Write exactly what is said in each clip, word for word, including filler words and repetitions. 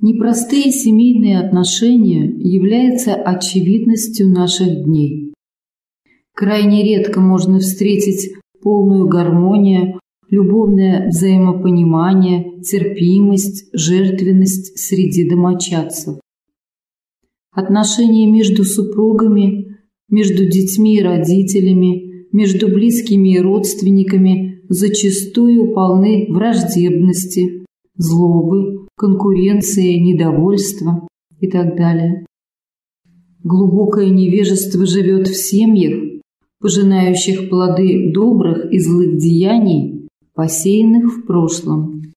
Непростые семейные отношения являются очевидностью наших дней. Крайне редко можно встретить полную гармонию, любовное взаимопонимание, терпимость, жертвенность среди домочадцев. Отношения между супругами, между детьми и родителями, между близкими и родственниками зачастую полны враждебности, злобы, конкуренции, недовольства и так далее. Глубокое невежество живет в семьях, пожинающих плоды добрых и злых деяний, посеянных в прошлом.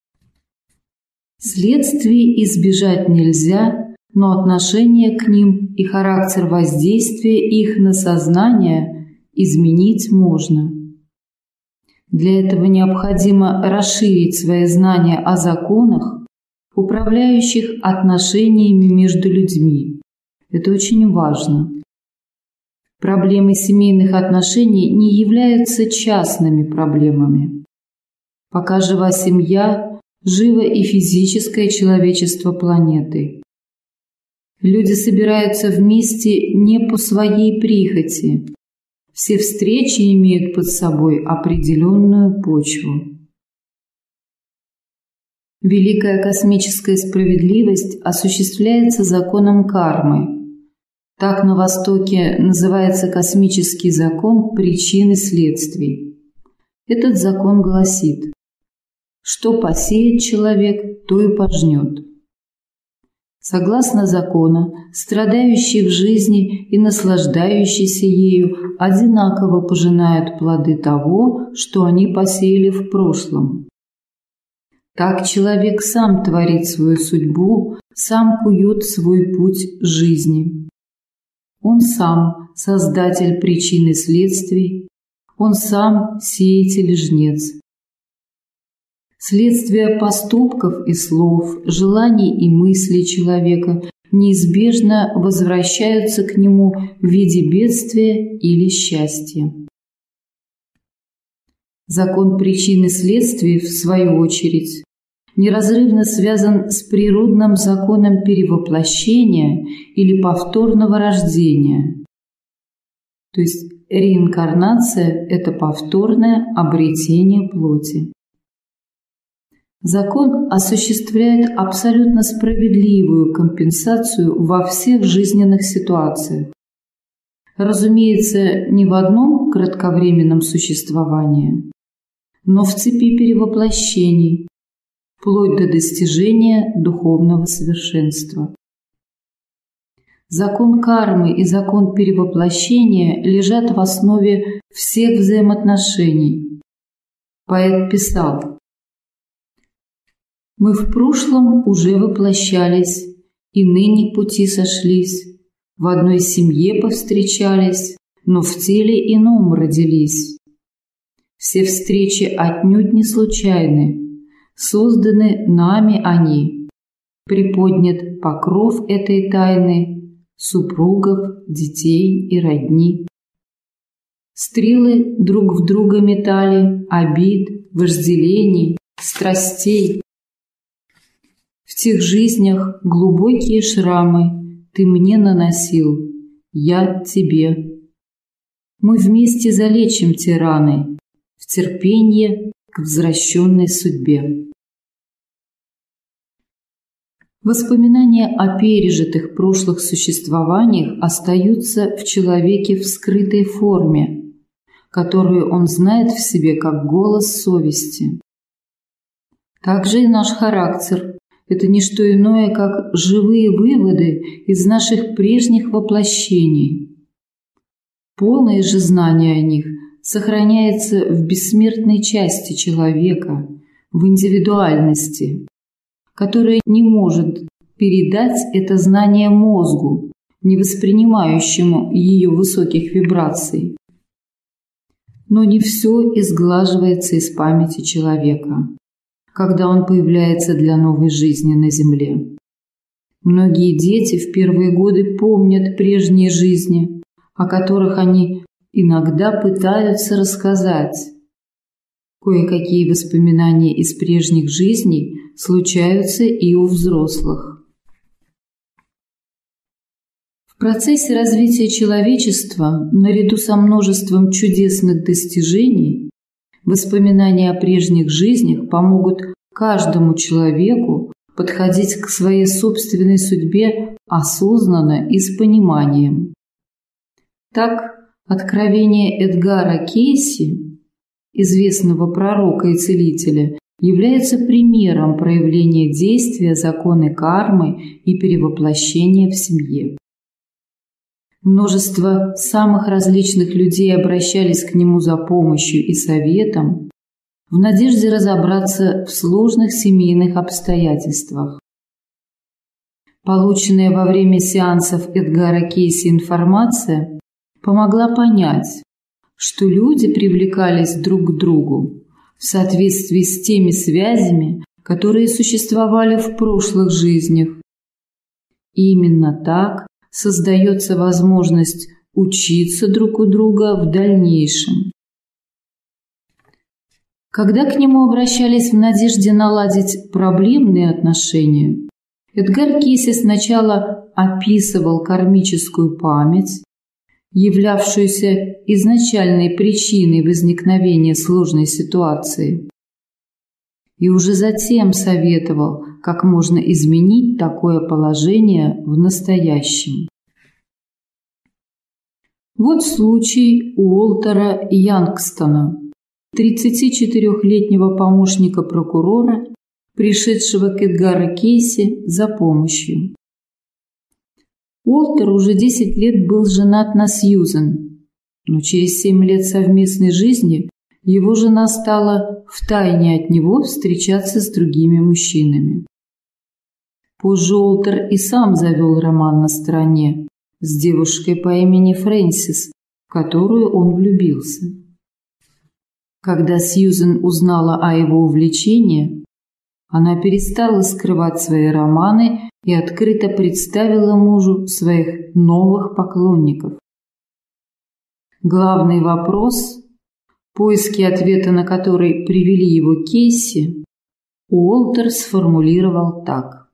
Следствий избежать нельзя, но отношение к ним и характер воздействия их на сознание изменить можно. Для этого необходимо расширить свои знания о законах, управляющих отношениями между людьми. Это очень важно. Проблемы семейных отношений не являются частными проблемами. Пока жива семья, живо и физическое человечество планеты. Люди собираются вместе не по своей прихоти. Все встречи имеют под собой определенную почву. Великая космическая справедливость осуществляется законом кармы. Так на Востоке называется космический закон причин и следствий. Этот закон гласит: что посеет человек, то и пожнет. Согласно закону, страдающий в жизни и наслаждающийся ею одинаково пожинают плоды того, что они посеяли в прошлом. Так человек сам творит свою судьбу, сам кует свой путь жизни. Он сам создатель причин и следствий, он сам сеятель и жнец. Следствия поступков и слов, желаний и мыслей человека неизбежно возвращаются к нему в виде бедствия или счастья. Закон причин и следствий, в свою очередь, неразрывно связан с природным законом перевоплощения или повторного рождения. То есть реинкарнация – это повторное обретение плоти. Закон осуществляет абсолютно справедливую компенсацию во всех жизненных ситуациях. Разумеется, не в одном кратковременном существовании, но в цепи перевоплощений, вплоть до достижения духовного совершенства. Закон кармы и закон перевоплощения лежат в основе всех взаимоотношений. Поэт писал: «Мы в прошлом уже воплощались, и ныне пути сошлись, в одной семье повстречались, но в теле ином родились. Все встречи отнюдь не случайны, созданы нами они, приподнят покров этой тайны супругов, детей и родни. Стрелы друг в друга метали обид, вожделений, страстей. В тех жизнях глубокие шрамы ты мне наносил, я тебе. Мы вместе залечим те раны в терпенье к возвращенной судьбе». Воспоминания о пережитых прошлых существованиях остаются в человеке в скрытой форме, которую он знает в себе как голос совести. Также и наш характер – это не что иное, как живые выводы из наших прежних воплощений. Полное же знание о них сохраняется в бессмертной части человека, в индивидуальности, которая не может передать это знание мозгу, не воспринимающему ее высоких вибраций. Но не все изглаживается из памяти человека, когда он появляется для новой жизни на Земле. Многие дети в первые годы помнят прежние жизни, о которых они иногда пытаются рассказать. Кое-какие воспоминания из прежних жизней случаются и у взрослых. В процессе развития человечества, наряду со множеством чудесных достижений, воспоминания о прежних жизнях помогут каждому человеку подходить к своей собственной судьбе осознанно и с пониманием. Так, откровение Эдгара Кейси, известного пророка и целителя, является примером проявления действия закона кармы и перевоплощения в семье. Множество самых различных людей обращались к нему за помощью и советом в надежде разобраться в сложных семейных обстоятельствах. Полученная во время сеансов Эдгара Кейси информация помогла понять, что люди привлекались друг к другу в соответствии с теми связями, которые существовали в прошлых жизнях. И именно так создается возможность учиться друг у друга в дальнейшем. Когда к нему обращались в надежде наладить проблемные отношения, Эдгар Кейси сначала описывал кармическую память, являвшуюся изначальной причиной возникновения сложной ситуации, и уже затем советовал, как можно изменить такое положение в настоящем. Вот случай Уолтера Янгстона, тридцатичетырёхлетнего помощника прокурора, пришедшего к Эдгару Кейси за помощью. Уолтер уже десять лет был женат на Сьюзен, но через семь лет совместной жизни его жена стала втайне от него встречаться с другими мужчинами. Позже Уолтер и сам завел роман на стороне с девушкой по имени Фрэнсис, в которую он влюбился. Когда Сьюзен узнала о его увлечении, она перестала скрывать свои романы и открыто представила мужу своих новых поклонников. Главный вопрос, поиски ответа на который привели его к Кейси, Уолтер сформулировал так: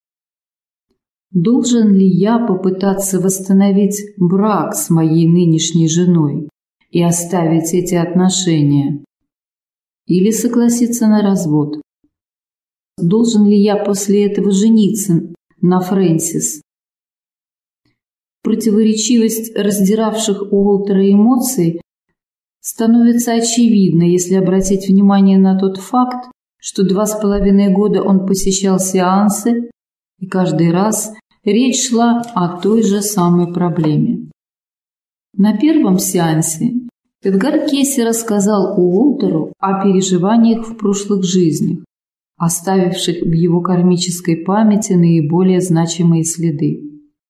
«Должен ли я попытаться восстановить брак с моей нынешней женой и оставить эти отношения? Или согласиться на развод? Должен ли я после этого жениться на Фрэнсис?» Противоречивость раздиравших Уолтера эмоций становится очевидной, если обратить внимание на тот факт, что два с половиной года он посещал сеансы, и каждый раз речь шла о той же самой проблеме. На первом сеансе Эдгар Кейси рассказал Уолтеру о переживаниях в прошлых жизнях, оставивших в его кармической памяти наиболее значимые следы.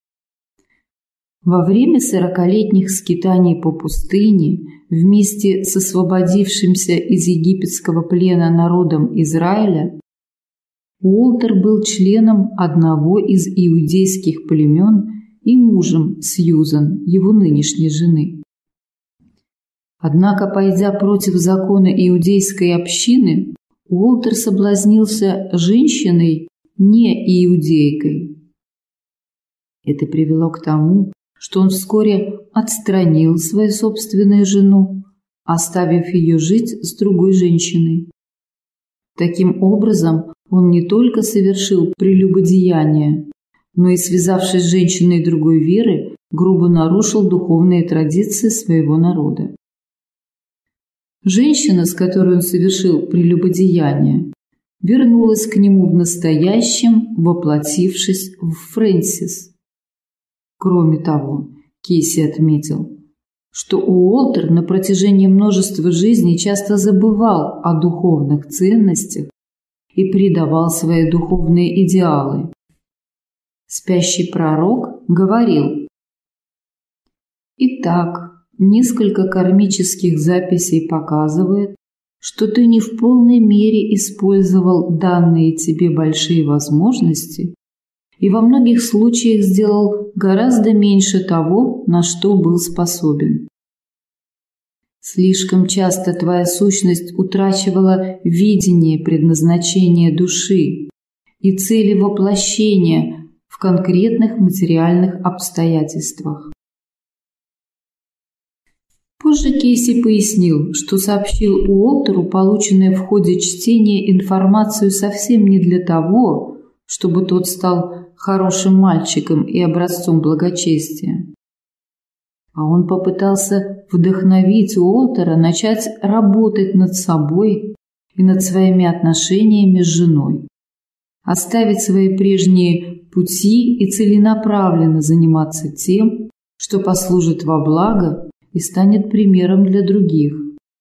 Во время сорокалетних скитаний по пустыне вместе с освободившимся из египетского плена народом Израиля Уолтер был членом одного из иудейских племен и мужем Сьюзен, его нынешней жены. Однако, пойдя против закона иудейской общины, Уолтер соблазнился женщиной не иудейкой. Это привело к тому, что он вскоре отстранил свою собственную жену, оставив ее жить с другой женщиной. Таким образом, он не только совершил прелюбодеяние, но и, связавшись с женщиной другой веры, грубо нарушил духовные традиции своего народа. Женщина, с которой он совершил прелюбодеяние, вернулась к нему в настоящем, воплотившись в Фрэнсис. Кроме того, Кейси отметил, что Уолтер на протяжении множества жизней часто забывал о духовных ценностях и предавал свои духовные идеалы. Спящий пророк говорил: «Итак, несколько кармических записей показывает, что ты не в полной мере использовал данные тебе большие возможности и во многих случаях сделал гораздо меньше того, на что был способен. Слишком часто твоя сущность утрачивала видение предназначения души и цели воплощения в конкретных материальных обстоятельствах. Позже Кейси пояснил, что сообщил Уолтеру полученную в ходе чтения информацию совсем не для того, чтобы тот стал хорошим мальчиком и образцом благочестия. А он попытался вдохновить Уолтера начать работать над собой и над своими отношениями с женой, оставить свои прежние пути и целенаправленно заниматься тем, что послужит во благо и станет примером для других.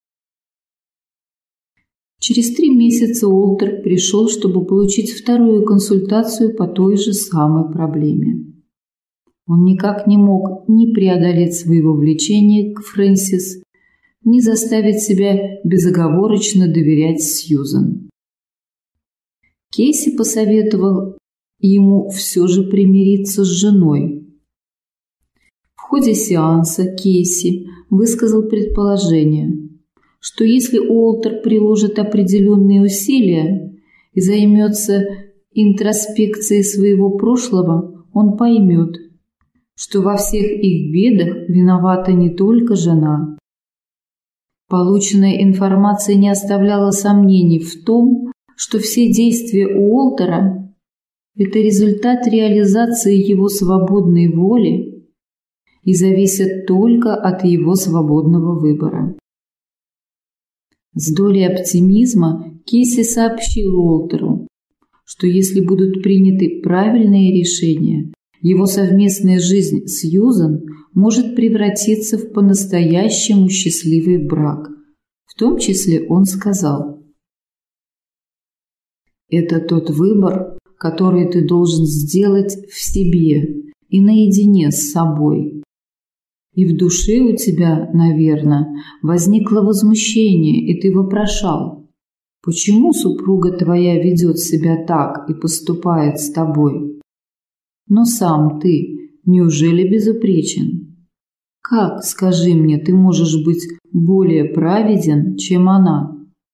Через три месяца Уолтер пришел, чтобы получить вторую консультацию по той же самой проблеме. Он никак не мог ни преодолеть своего влечения к Фрэнсис, ни заставить себя безоговорочно доверять Сьюзан. Кейси посоветовал ему все же примириться с женой. В ходе сеанса Кейси высказал предположение, что если Уолтер приложит определенные усилия и займется интроспекцией своего прошлого, он поймет, что во всех их бедах виновата не только жена. Полученная информация не оставляла сомнений в том, что все действия Уолтера – это результат реализации его свободной воли и зависят только от его свободного выбора. С долей оптимизма Кейси сообщил Уолтеру, что если будут приняты правильные решения, его совместная жизнь с Сьюзан может превратиться в по-настоящему счастливый брак. В том числе он сказал: «Это тот выбор, который ты должен сделать в себе и наедине с собой. И в душе у тебя, наверное, возникло возмущение, и ты вопрошал, почему супруга твоя ведет себя так и поступает с тобой? Но сам ты неужели безупречен? Как, скажи мне, ты можешь быть более праведен, чем она?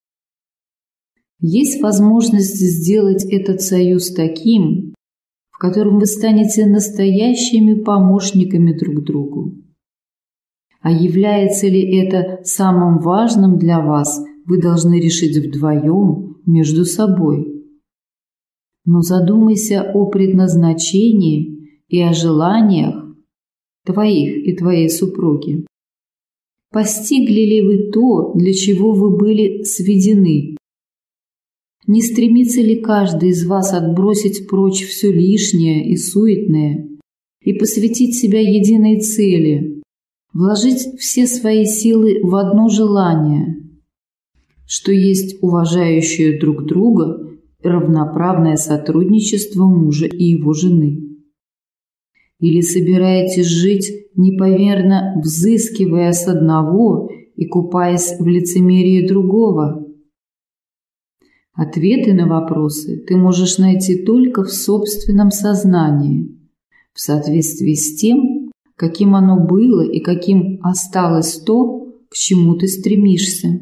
Есть возможность сделать этот союз таким, в котором вы станете настоящими помощниками друг другу. А является ли это самым важным для вас, вы должны решить вдвоем между собой. Но задумайся о предназначении и о желаниях твоих и твоей супруги. Постигли ли вы то, для чего вы были сведены? Не стремится ли каждый из вас отбросить прочь все лишнее и суетное и посвятить себя единой цели, вложить все свои силы в одно желание, что есть уважающее друг друга равноправное сотрудничество мужа и его жены? Или собираетесь жить, неповерно взыскивая с одного и купаясь в лицемерии другого? Ответы на вопросы ты можешь найти только в собственном сознании, в соответствии с тем, каким оно было и каким осталось то, к чему ты стремишься.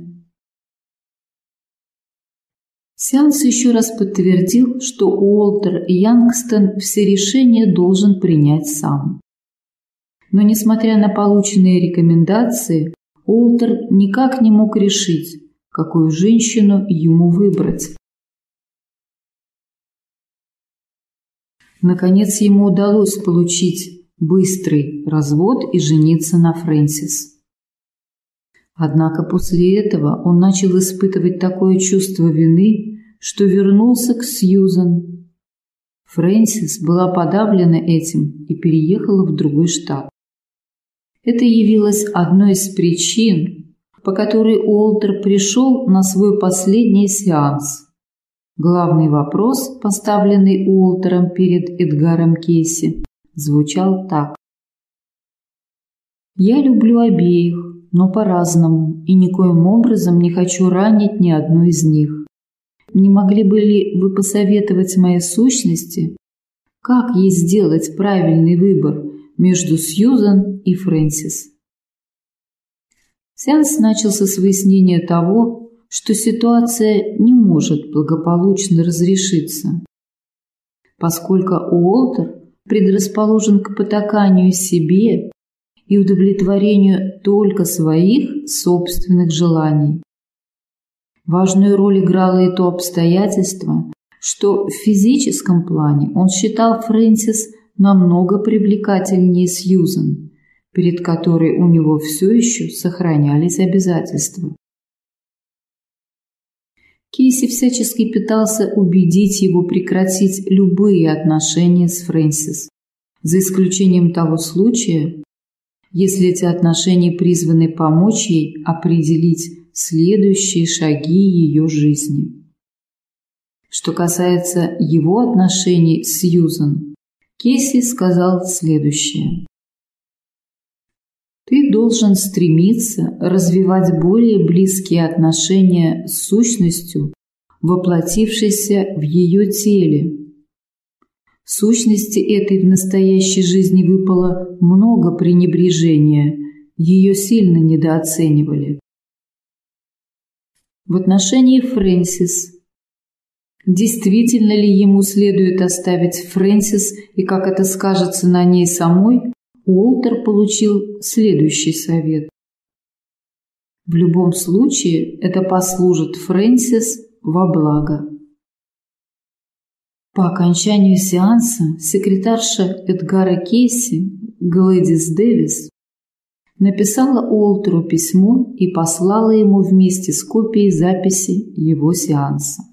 Сеанс еще раз подтвердил, что Уолтер Янгстон все решения должен принять сам. Но, несмотря на полученные рекомендации, Уолтер никак не мог решить, какую женщину ему выбрать. Наконец ему удалось получить быстрый развод и жениться на Фрэнсис. Однако после этого он начал испытывать такое чувство вины, что вернулся к Сьюзан. Фрэнсис была подавлена этим и переехала в другой штат. Это явилось одной из причин, по которой Уолтер пришел на свой последний сеанс. Главный вопрос, поставленный Уолтером перед Эдгаром Кейси, звучал так: «Я люблю обеих, но по-разному, и никоим образом не хочу ранить ни одну из них. Не могли бы ли вы посоветовать моей сущности, как ей сделать правильный выбор между Сьюзан и Фрэнсис?» Сеанс начался с выяснения того, что ситуация не может благополучно разрешиться, поскольку Уолтер предрасположен к потаканию себе и удовлетворению только своих собственных желаний. Важную роль играло и то обстоятельство, что в физическом плане он считал Фрэнсис намного привлекательнее Сьюзен, перед которой у него все еще сохранялись обязательства. Кейси всячески пытался убедить его прекратить любые отношения с Фрэнсис, за исключением того случая, если эти отношения призваны помочь ей определить следующие шаги ее жизни. Что касается его отношений с Сьюзен, Кейси сказал следующее. «Ты должен стремиться развивать более близкие отношения с сущностью, воплотившейся в ее теле. Сущности этой в настоящей жизни выпало много пренебрежения, ее сильно недооценивали. В отношении Фрэнсис. Действительно ли ему следует оставить Фрэнсис и как это скажется на ней самой, Уолтер получил следующий совет. В любом случае это послужит Фрэнсис во благо. По окончанию сеанса секретарша Эдгара Кейси, Глэдис Дэвис, написала Уолтеру письмо и послала ему вместе с копией записи его сеанса.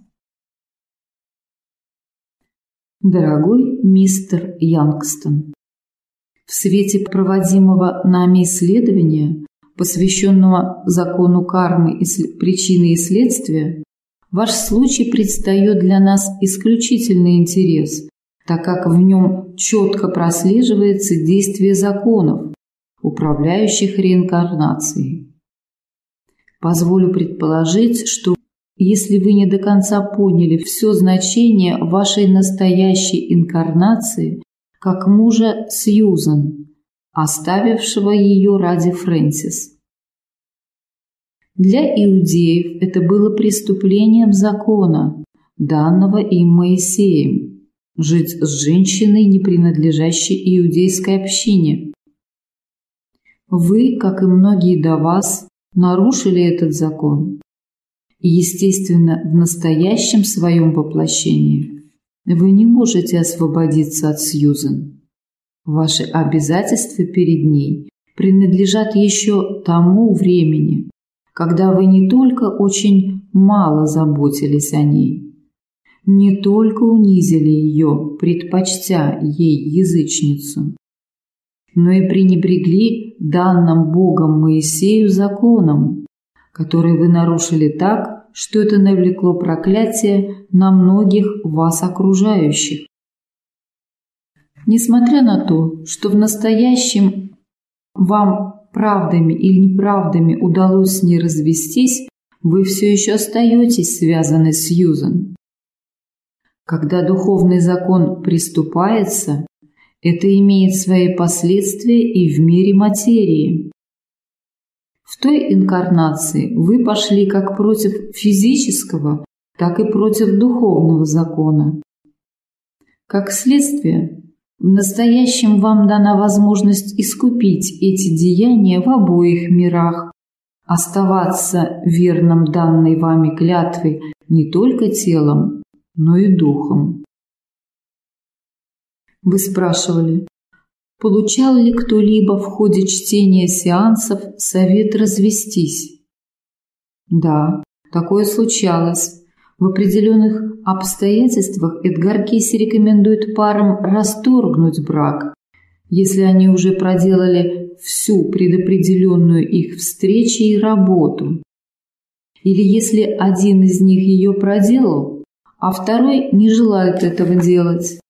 Дорогой мистер Янгстон, в свете проводимого нами исследования, посвященного закону кармы и причины и следствия, ваш случай предстает для нас исключительный интерес, так как в нем четко прослеживается действие законов, управляющих реинкарнацией. Позволю предположить, что если вы не до конца поняли все значение вашей настоящей инкарнации как мужа Сьюзен, оставившего ее ради Фрэнсис. Для иудеев это было преступлением закона, данного им Моисеем, жить с женщиной, не принадлежащей иудейской общине. Вы, как и многие до вас, нарушили этот закон. И, естественно, в настоящем своем воплощении вы не можете освободиться от Сьюзен. Ваши обязательства перед ней принадлежат еще тому времени, когда вы не только очень мало заботились о ней, не только унизили ее, предпочтя ей язычницу, но и пренебрегли данным Богом Моисею законом, который вы нарушили так, что это навлекло проклятие на многих вас окружающих. Несмотря на то, что в настоящем вам правдами или неправдами удалось с ней развестись, вы все еще остаетесь связаны с Сьюзен. Когда духовный закон приступается, это имеет свои последствия и в мире материи. В той инкарнации вы пошли как против физического, так и против духовного закона. Как следствие, в настоящем вам дана возможность искупить эти деяния в обоих мирах, оставаться верным данной вами клятвой не только телом, но и духом. Вы спрашивали, получал ли кто-либо в ходе чтения сеансов совет развестись? Да, такое случалось. В определенных обстоятельствах Эдгар Кейси рекомендует парам расторгнуть брак, если они уже проделали всю предопределенную их встречу и работу, или если один из них ее проделал, а второй не желает этого делать.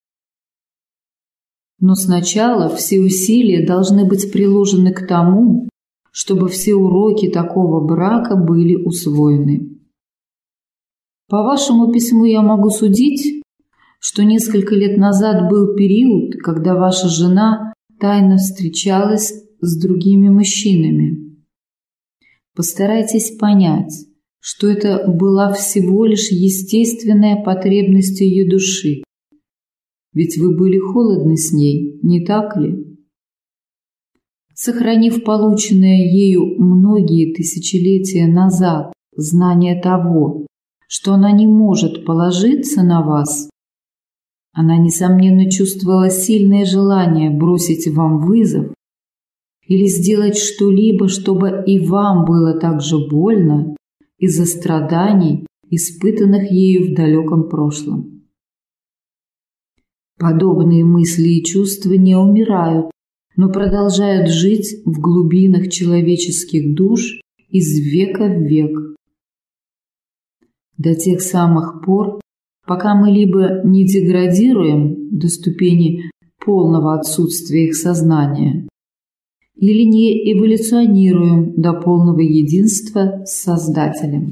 Но сначала все усилия должны быть приложены к тому, чтобы все уроки такого брака были усвоены. По вашему письму я могу судить, что несколько лет назад был период, когда ваша жена тайно встречалась с другими мужчинами. постарайтесь понять, что это была всего лишь естественная потребность ее души. Ведь вы были холодны с ней, не так ли? Сохранив полученное ею многие тысячелетия назад знание того, что она не может положиться на вас, она, несомненно, чувствовала сильное желание бросить вам вызов или сделать что-либо, чтобы и вам было так же больно из-за страданий, испытанных ею в далеком прошлом. Подобные мысли и чувства не умирают, но продолжают жить в глубинах человеческих душ из века в век. До тех самых пор, пока мы либо не деградируем до ступени полного отсутствия их сознания, или не эволюционируем до полного единства с Создателем.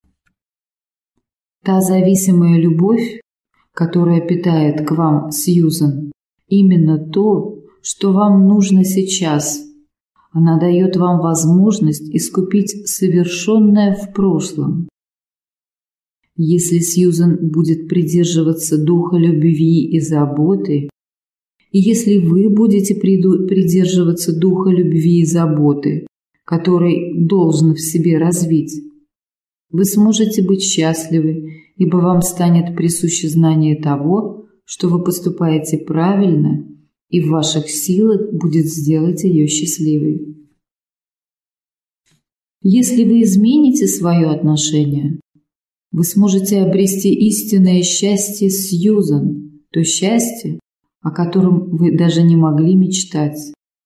Та зависимая любовь, которая питает к вам Сьюзан, именно то, что вам нужно сейчас. Она дает вам возможность искупить совершенное в прошлом. Если Сьюзан будет придерживаться духа любви и заботы, и если вы будете придерживаться духа любви и заботы, который должен в себе развить, вы сможете быть счастливы, ибо вам станет присуще знание того, что вы поступаете правильно, и в ваших силах будет сделать ее счастливой. Если вы измените свое отношение, вы сможете обрести истинное счастье Сьюзан, то счастье, о котором вы даже не могли мечтать.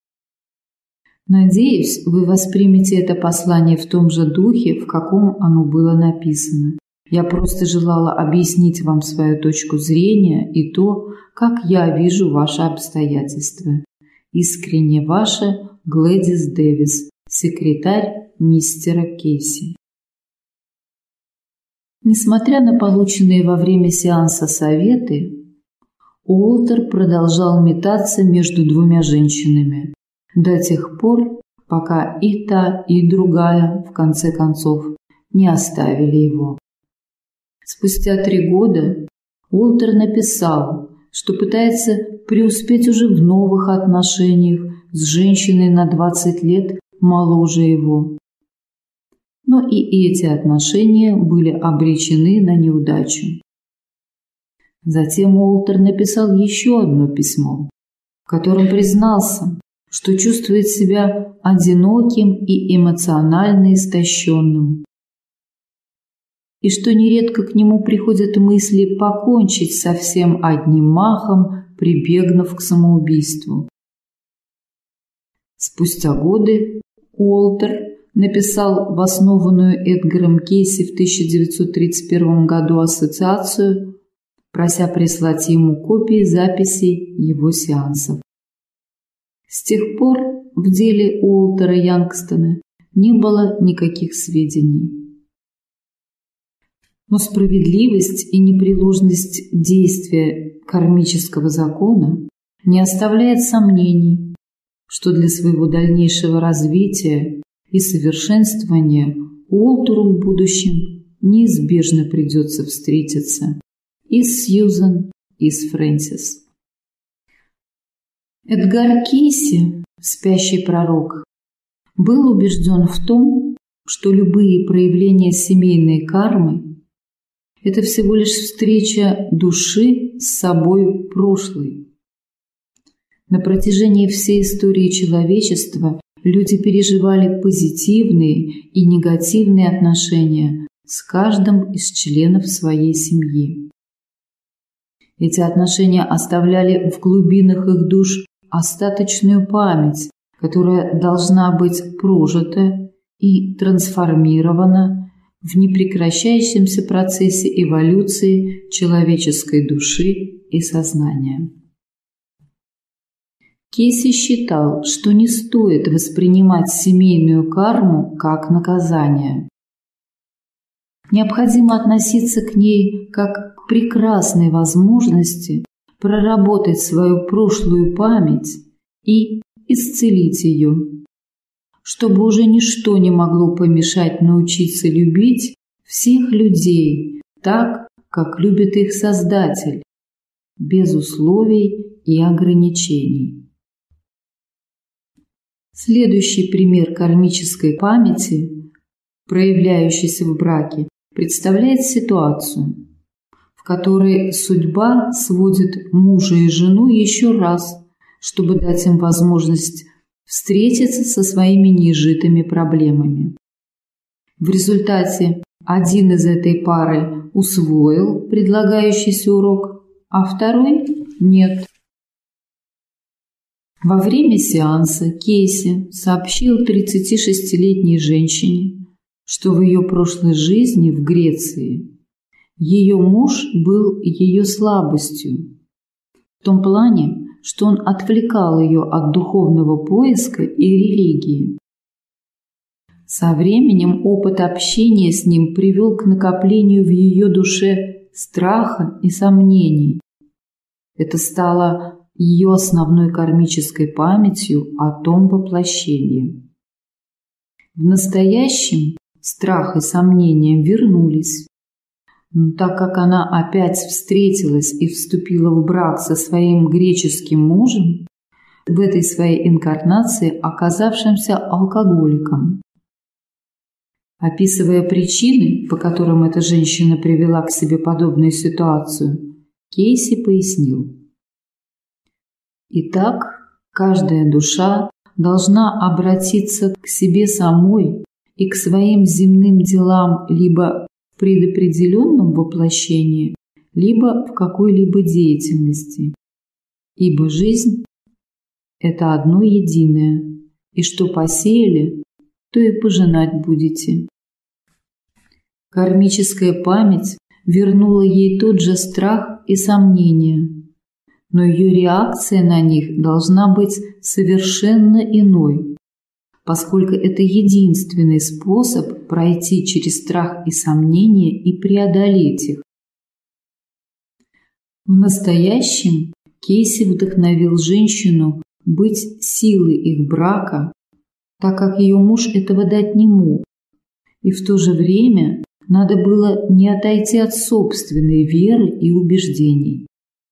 Надеюсь, вы воспримете это послание в том же духе, в каком оно было написано. Я просто желала объяснить вам свою точку зрения и то, как я вижу ваши обстоятельства. Искренне ваша Глэдис Дэвис, секретарь мистера Кейси. Несмотря на полученные во время сеанса советы, Уолтер продолжал метаться между двумя женщинами до тех пор, пока и та, и другая, в конце концов, не оставили его. Спустя три года Уолтер написал, что пытается преуспеть уже в новых отношениях с женщиной на двадцать лет моложе его. Но и эти отношения были обречены на неудачу. Затем Уолтер написал еще одно письмо, в котором признался, что чувствует себя одиноким и эмоционально истощенным, и что нередко к нему приходят мысли покончить со всем одним махом, прибегнув к самоубийству. Спустя годы Уолтер написал в основанную Эдгаром Кейси в тысяча девятьсот тридцать первом году ассоциацию, прося прислать ему копии записей его сеансов. С тех пор в деле Уолтера Янгстона не было никаких сведений. Но справедливость и непреложность действия кармического закона не оставляет сомнений, что для своего дальнейшего развития и совершенствования Уолтеру в будущем неизбежно придется встретиться и с Сьюзан, и с Фрэнсис. Эдгар Кейси, спящий пророк, был убежден в том, что любые проявления семейной кармы – это всего лишь встреча души с собой прошлой. На протяжении всей истории человечества люди переживали позитивные и негативные отношения с каждым из членов своей семьи. Эти отношения оставляли в глубинах их душ остаточную память, которая должна быть прожита и трансформирована в непрекращающемся процессе эволюции человеческой души и сознания. Кейси считал, что не стоит воспринимать семейную карму как наказание. Необходимо относиться к ней как к прекрасной возможности проработать свою прошлую память и исцелить ее, чтобы уже ничто не могло помешать научиться любить всех людей так, как любит их Создатель, без условий и ограничений. Следующий пример кармической памяти, проявляющийся в браке, представляет ситуацию, в которой судьба сводит мужа и жену еще раз, чтобы дать им возможность встретиться со своими неизжитыми проблемами. В результате один из этой пары усвоил предлагающийся урок, а второй – нет. Во время сеанса Кейси сообщил тридцатишестилетней женщине, что в ее прошлой жизни в Греции ее муж был ее слабостью, в том плане, что он отвлекал ее от духовного поиска и религии. Со временем опыт общения с ним привел к накоплению в ее душе страха и сомнений. Это стало ее основной кармической памятью о том воплощении. В настоящем страх и сомнения вернулись, но так как она опять встретилась и вступила в брак со своим греческим мужем, в этой своей инкарнации оказавшимся алкоголиком. Описывая причины, по которым эта женщина привела к себе подобную ситуацию, Кейси пояснил: Итак, каждая душа должна обратиться к себе самой и к своим земным делам либо в предопределенном воплощении, либо в какой-либо деятельности, ибо жизнь – это одно единое, и что посеяли, то и пожинать будете. Кармическая память вернула ей тот же страх и сомнения, но ее реакция на них должна быть совершенно иной, поскольку это единственный способ пройти через страх и сомнения и преодолеть их. В настоящем Кейси вдохновил женщину быть силой их брака, так как ее муж этого дать не мог, и в то же время надо было не отойти от собственной веры и убеждений.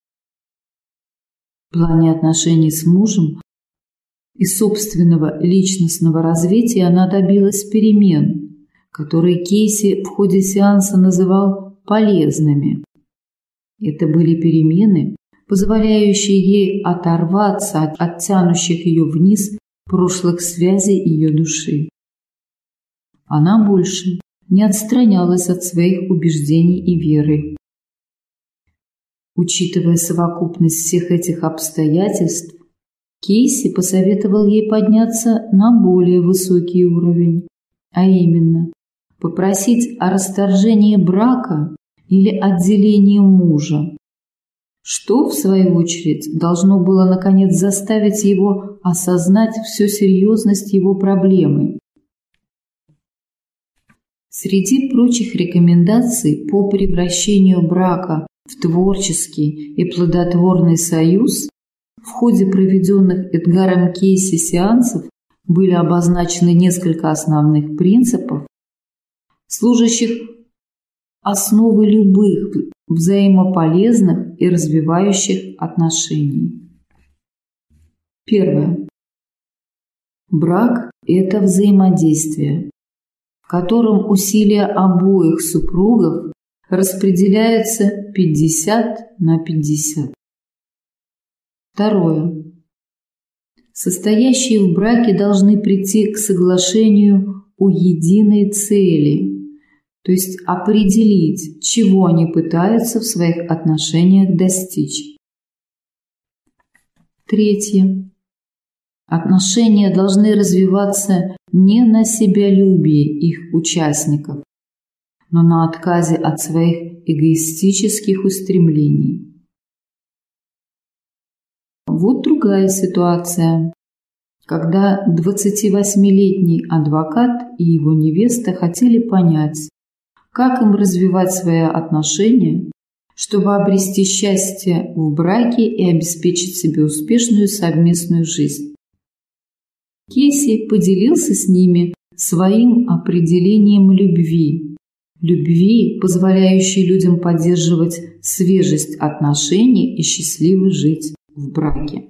В плане отношений с мужем и собственного личностного развития она добилась перемен, которые Кейси в ходе сеанса называл полезными. Это были перемены, позволяющие ей оторваться от, от тянущих ее вниз прошлых связей ее души. Она больше не отстранялась от своих убеждений и веры. Учитывая совокупность всех этих обстоятельств, Кейси посоветовал ей подняться на более высокий уровень, а именно попросить о расторжении брака или отделении мужа, что, в свою очередь, должно было наконец заставить его осознать всю серьезность его проблемы. Среди прочих рекомендаций по превращению брака в творческий и плодотворный союз в ходе проведенных Эдгаром Кейси сеансов были обозначены несколько основных принципов, служащих основой любых взаимополезных и развивающих отношений. Первое. Брак – это взаимодействие, в котором усилия обоих супругов распределяются пятьдесят на пятьдесят. Второе. Состоящие в браке должны прийти к соглашению о единой цели, то есть определить, чего они пытаются в своих отношениях достичь. Третье. Отношения должны развиваться не на себялюбии их участников, но на отказе от своих эгоистических устремлений. Вот другая ситуация, когда двадцативосьмилетний адвокат и его невеста хотели понять, как им развивать свои отношения, чтобы обрести счастье в браке и обеспечить себе успешную совместную жизнь. Кейси поделился с ними своим определением любви. Любви, позволяющей людям поддерживать свежесть отношений и счастливо жить в браке.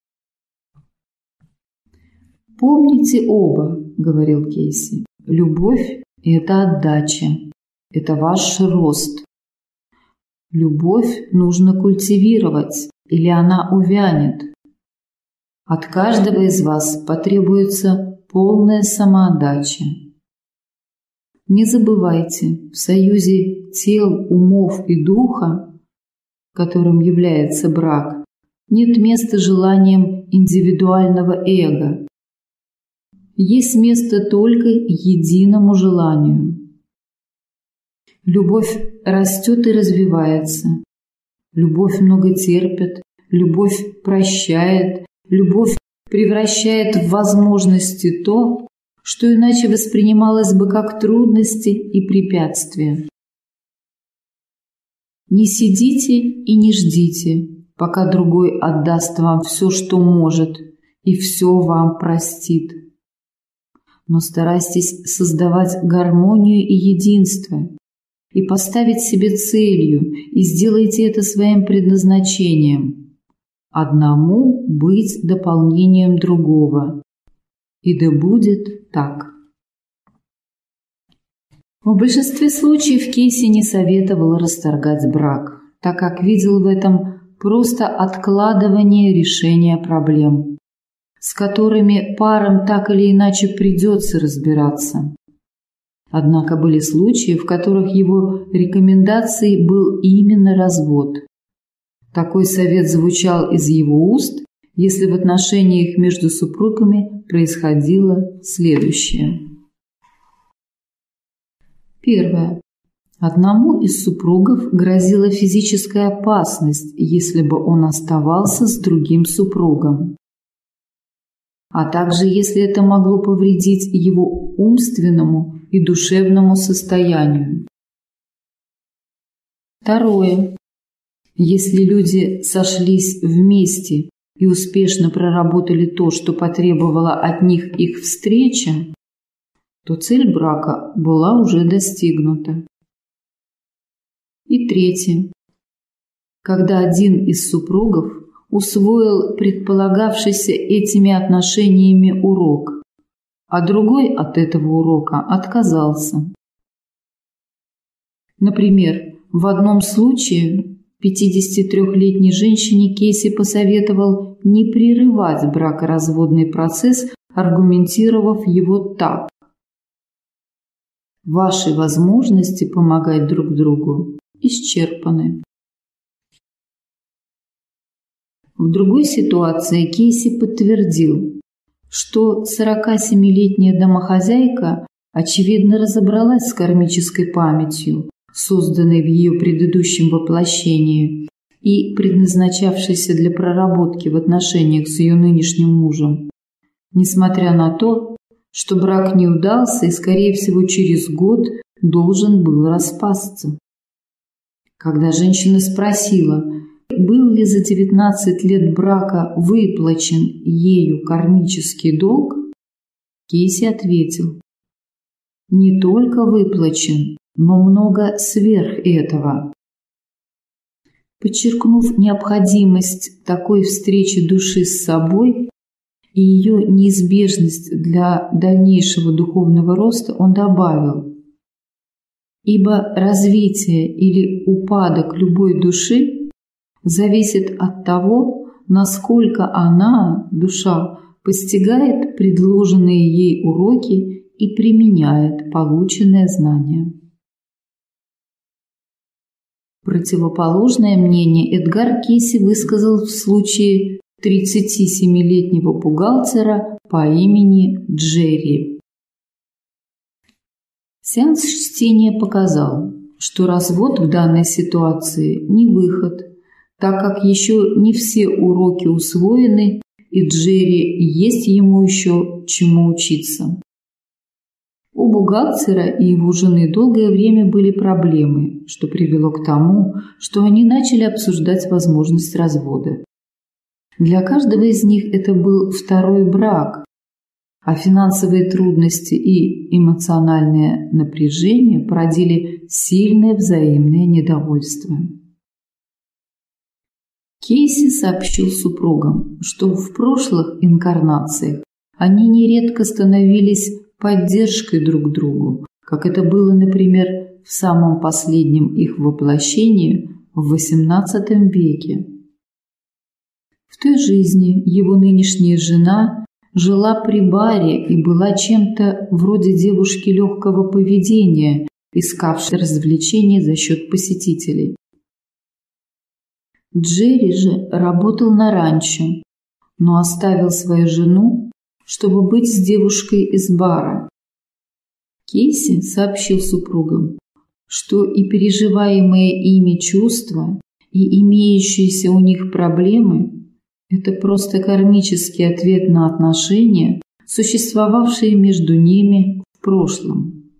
«Помните оба, — говорил Кейси, — любовь — это отдача, это ваш рост. Любовь нужно культивировать, или она увянет. От каждого из вас потребуется полная самоотдача. Не забывайте, в союзе тел, умов и духа, которым является брак, нет места желаниям индивидуального эго. Есть место только единому желанию. Любовь растет и развивается. Любовь много терпит, любовь прощает, любовь превращает в возможности то, что иначе воспринималось бы как трудности и препятствия. Не сидите и не ждите, пока другой отдаст вам все, что может, и все вам простит. Но старайтесь создавать гармонию и единство, и поставить себе целью, и сделайте это своим предназначением. Одному быть дополнением другого. И да будет так. В большинстве случаев Кейси не советовал расторгать брак, так как видел в этом просто откладывание решения проблем, с которыми парам так или иначе придется разбираться. Однако были случаи, в которых его рекомендацией был именно развод. Такой совет звучал из его уст, если в отношениях между супругами происходило следующее. Первое. Одному из супругов грозила физическая опасность, если бы он оставался с другим супругом, а также если это могло повредить его умственному и душевному состоянию. Второе. Если люди сошлись вместе и успешно проработали то, что потребовала от них их встреча, то цель брака была уже достигнута. И третье. Когда один из супругов усвоил предполагавшийся этими отношениями урок, а другой от этого урока отказался. Например, в одном случае пятидесятитрёхлетней женщине Кейси посоветовал не прерывать бракоразводный процесс, аргументировав его так: «Ваши возможности помогать друг другу исчерпаны». В другой ситуации Кейси подтвердил, что сорокасемилетняя домохозяйка очевидно разобралась с кармической памятью, созданной в ее предыдущем воплощении и предназначавшейся для проработки в отношениях с ее нынешним мужем, несмотря на то, что брак не удался и, скорее всего, через год должен был распасться. Когда женщина спросила, был ли за девятнадцать лет брака выплачен ею кармический долг, Кейси ответил: «Не только выплачен, но много сверх этого». Подчеркнув необходимость такой встречи души с собой и ее неизбежность для дальнейшего духовного роста, он добавил: «Ибо развитие или упадок любой души зависит от того, насколько она, душа, постигает предложенные ей уроки и применяет полученные знания». Противоположное мнение Эдгар Кейси высказал в случае тридцатисемилетнего бухгалтера по имени Джерри. Сеанс чтения показал, что развод в данной ситуации не выход, так как еще не все уроки усвоены, и Джерри есть ему еще чему учиться. У бухгалтера и его жены долгое время были проблемы, что привело к тому, что они начали обсуждать возможность развода. Для каждого из них это был второй брак, а финансовые трудности и эмоциональное напряжение породили сильное взаимное недовольство. Кейси сообщил супругам, что в прошлых инкарнациях они нередко становились поддержкой друг другу, как это было, например, в самом последнем их воплощении в восемнадцатом веке. В той жизни его нынешняя жена жила при баре и была чем-то вроде девушки легкого поведения, искавшей развлечения за счет посетителей. Джерри же работал на ранчо, но оставил свою жену, чтобы быть с девушкой из бара. Кейси сообщил супругам, что и переживаемые ими чувства, и имеющиеся у них проблемы – это просто кармический ответ на отношения, существовавшие между ними в прошлом.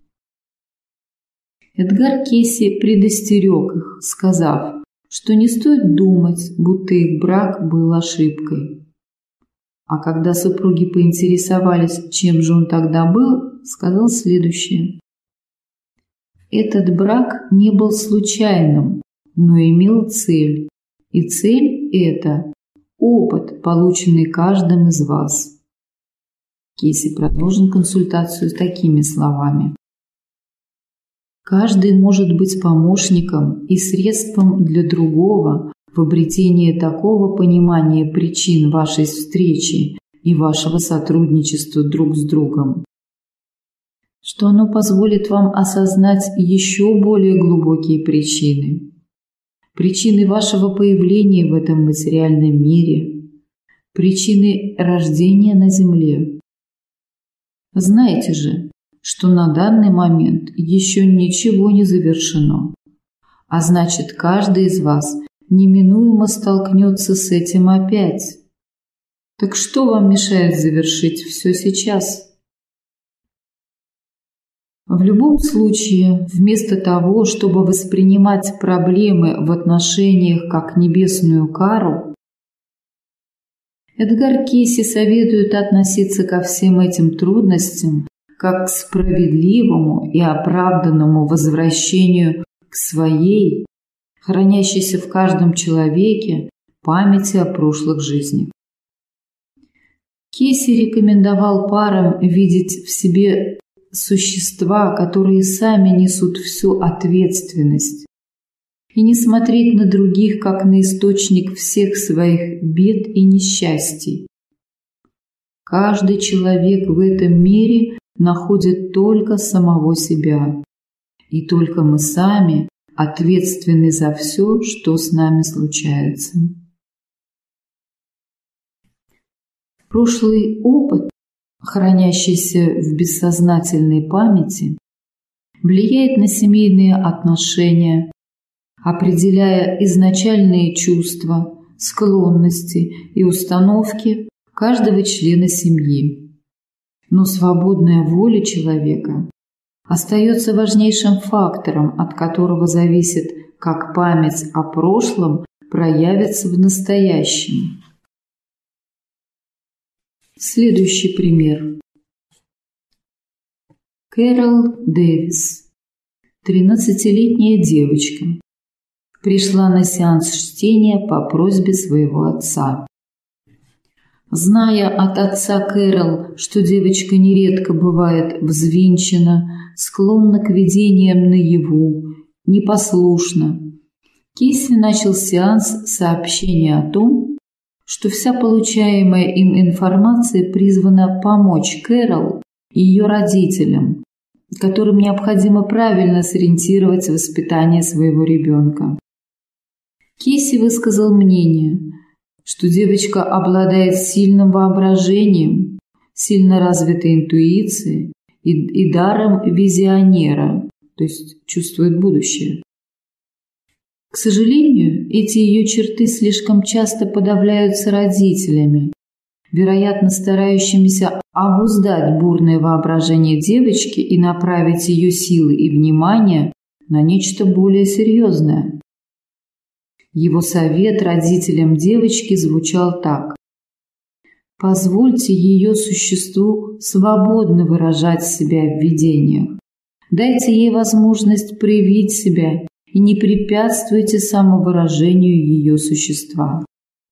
Эдгар Кейси предостерег их, сказав, что не стоит думать, будто их брак был ошибкой. А когда супруги поинтересовались, чем же он тогда был, сказал следующее. Этот брак не был случайным, но имел цель, и цель эта – опыт, полученный каждым из вас. Кейси продолжил консультацию с такими словами. Каждый может быть помощником и средством для другого в обретении такого понимания причин вашей встречи и вашего сотрудничества друг с другом, что оно позволит вам осознать еще более глубокие причины. Причины вашего появления в этом материальном мире, причины рождения на Земле. Знаете же, что на данный момент еще ничего не завершено, а значит, каждый из вас неминуемо столкнется с этим опять. Так что вам мешает завершить все сейчас? В любом случае, вместо того, чтобы воспринимать проблемы в отношениях как небесную кару, Эдгар Кейси советует относиться ко всем этим трудностям как к справедливому и оправданному возвращению к своей, хранящейся в каждом человеке, памяти о прошлых жизнях. Кейси рекомендовал парам видеть в себе существа, которые сами несут всю ответственность, и не смотреть на других, как на источник всех своих бед и несчастий. Каждый человек в этом мире находит только самого себя, и только мы сами ответственны за все, что с нами случается. Прошлый опыт, хранящийся в бессознательной памяти, влияет на семейные отношения, определяя изначальные чувства, склонности и установки каждого члена семьи. Но свободная воля человека остается важнейшим фактором, от которого зависит, как память о прошлом проявится в настоящем. Следующий пример. Кэрол Дэвис, тринадцатилетняя девочка, пришла на сеанс чтения по просьбе своего отца. Зная от отца Кэрол, что девочка нередко бывает взвинчена, склонна к видениям наяву, непослушна, Кейси начал сеанс с сообщения о том, что вся получаемая им информация призвана помочь Кэрол и ее родителям, которым необходимо правильно сориентировать воспитание своего ребенка. Кейси высказал мнение, что девочка обладает сильным воображением, сильно развитой интуицией и, и даром визионера, то есть чувствует будущее. К сожалению, эти ее черты слишком часто подавляются родителями, вероятно, старающимися обуздать бурное воображение девочки и направить ее силы и внимание на нечто более серьезное. Его совет родителям девочки звучал так: Позвольте ее существу свободно выражать себя в видениях. Дайте ей возможность проявить себя и не препятствуйте самовыражению ее существа.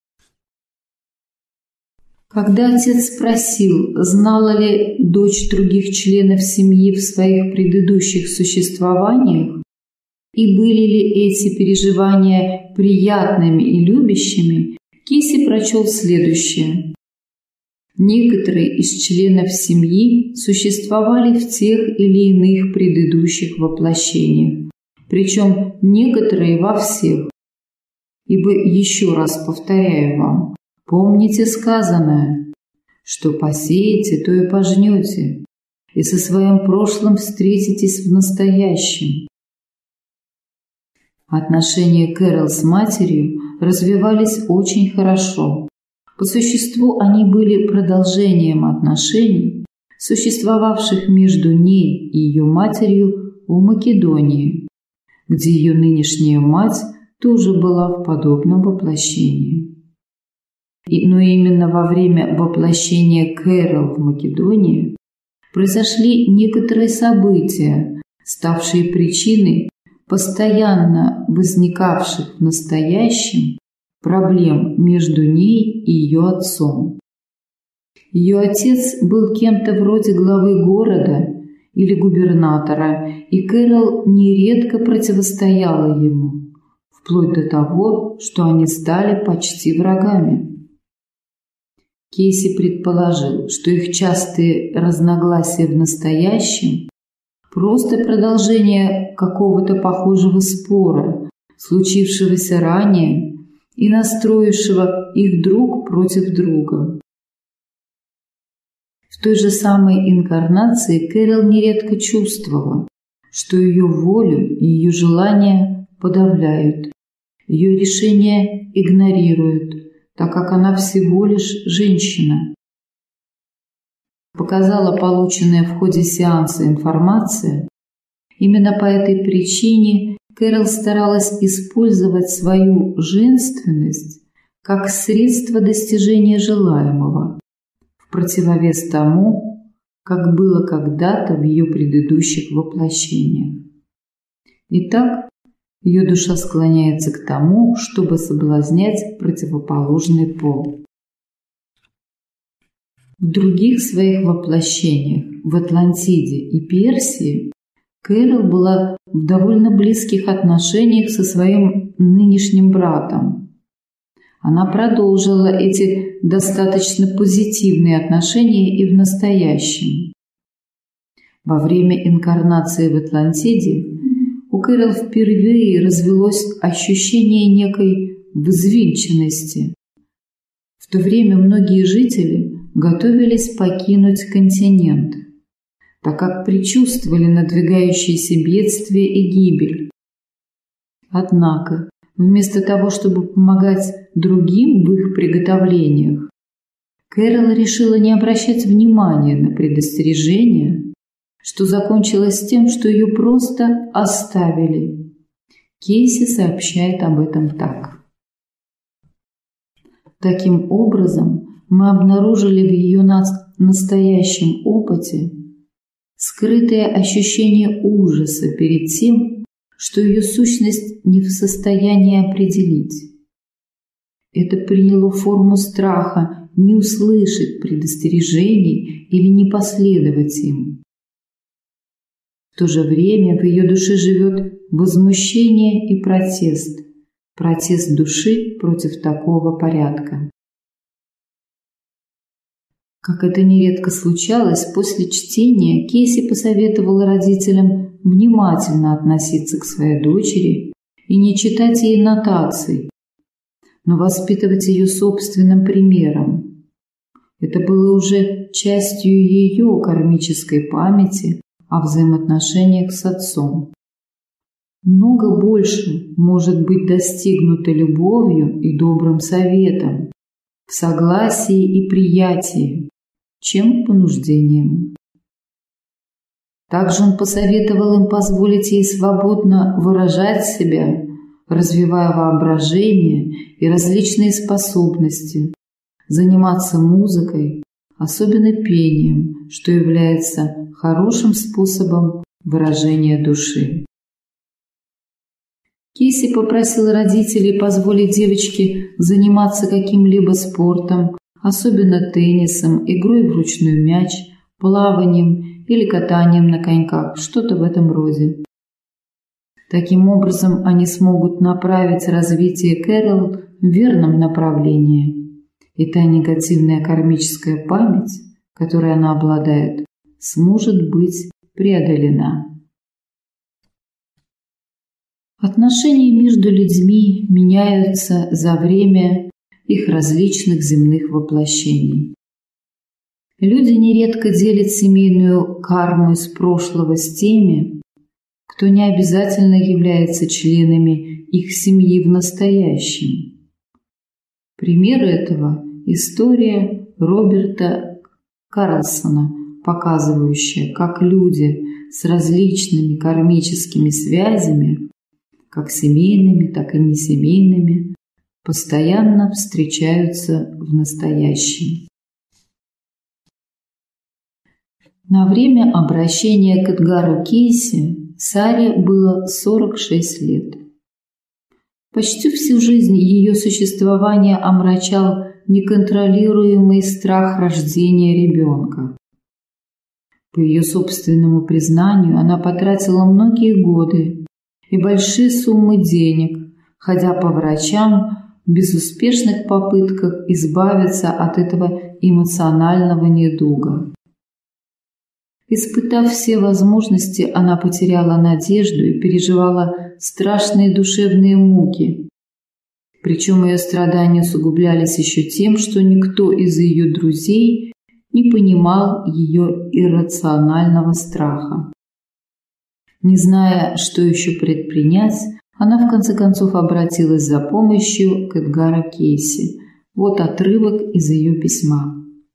Когда отец спросил, знала ли дочь других членов семьи в своих предыдущих существованиях, и были ли эти переживания приятными и любящими, Кейси прочел следующее. Некоторые из членов семьи существовали в тех или иных предыдущих воплощениях, причем некоторые во всех. Ибо, еще раз повторяю вам, помните сказанное, что посеете, то и пожнете, и со своим прошлым встретитесь в настоящем. Отношения Кэрол с матерью развивались очень хорошо. По существу они были продолжением отношений, существовавших между ней и ее матерью в Македонии, где ее нынешняя мать тоже была в подобном воплощении. И, но именно во время воплощения Кэрол в Македонии произошли некоторые события, ставшие причиной постоянно возникавших в настоящем проблем между ней и ее отцом. Ее отец был кем-то вроде главы города или губернатора, и Кэрол нередко противостояла ему, вплоть до того, что они стали почти врагами. Кейси предположил, что их частые разногласия в настоящем просто продолжение какого-то похожего спора, случившегося ранее и настроившего их друг против друга. В той же самой инкарнации Кэрол нередко чувствовала, что ее волю и ее желания подавляют, ее решения игнорируют, так как она всего лишь женщина. Показала полученная в ходе сеанса информация, именно по этой причине Кэрол старалась использовать свою женственность как средство достижения желаемого, в противовес тому, как было когда-то в ее предыдущих воплощениях. Итак, ее душа склоняется к тому, чтобы соблазнять противоположный пол. В других своих воплощениях, в Атлантиде и Персии, Кэрол была в довольно близких отношениях со своим нынешним братом. Она продолжила эти достаточно позитивные отношения и в настоящем. Во время инкарнации в Атлантиде у Кэрол впервые развелось ощущение некой взвинченности. В то время многие жители готовились покинуть континент, так как предчувствовали надвигающиеся бедствия и гибель. Однако, вместо того, чтобы помогать другим в их приготовлениях, Кэрол решила не обращать внимания на предостережения, что закончилось тем, что ее просто оставили. Кейси сообщает об этом так. Таким образом, мы обнаружили в ее настоящем опыте скрытое ощущение ужаса перед тем, что ее сущность не в состоянии определить. Это приняло форму страха не услышать предостережений или не последовать им. В то же время в ее душе живет возмущение и протест, протест души против такого порядка. Как это нередко случалось, после чтения Кейси посоветовала родителям внимательно относиться к своей дочери и не читать ей нотаций, но воспитывать ее собственным примером. Это было уже частью ее кармической памяти о взаимоотношениях с отцом. Много больше может быть достигнуто любовью и добрым советом, в согласии и приятии, чем понуждением. Также он посоветовал им позволить ей свободно выражать себя, развивая воображение и различные способности, заниматься музыкой, особенно пением, что является хорошим способом выражения души. Кейси попросил родителей позволить девочке заниматься каким-либо спортом, особенно теннисом, игрой в ручной мяч, плаванием или катанием на коньках, что-то в этом роде. Таким образом, они смогут направить развитие Кэрол в верном направлении, и та негативная кармическая память, которой она обладает, сможет быть преодолена. Отношения между людьми меняются за время их различных земных воплощений. Люди нередко делят семейную карму из прошлого с теми, кто не обязательно является членами их семьи в настоящем. Пример этого – история Роберта Карлсона, показывающая, как люди с различными кармическими связями, как семейными, так и несемейными, постоянно встречаются в настоящем. На время обращения к Эдгару Кейси Саре было сорок шесть лет. Почти всю жизнь ее существование омрачал неконтролируемый страх рождения ребенка. По ее собственному признанию, она потратила многие годы и большие суммы денег, ходя по врачам в безуспешных попытках избавиться от этого эмоционального недуга. Испытав все возможности, она потеряла надежду и переживала страшные душевные муки. Причем ее страдания усугублялись еще тем, что никто из ее друзей не понимал ее иррационального страха. Не зная, что еще предпринять, она в конце концов обратилась за помощью к Эдгару Кейси. Вот отрывок из ее письма.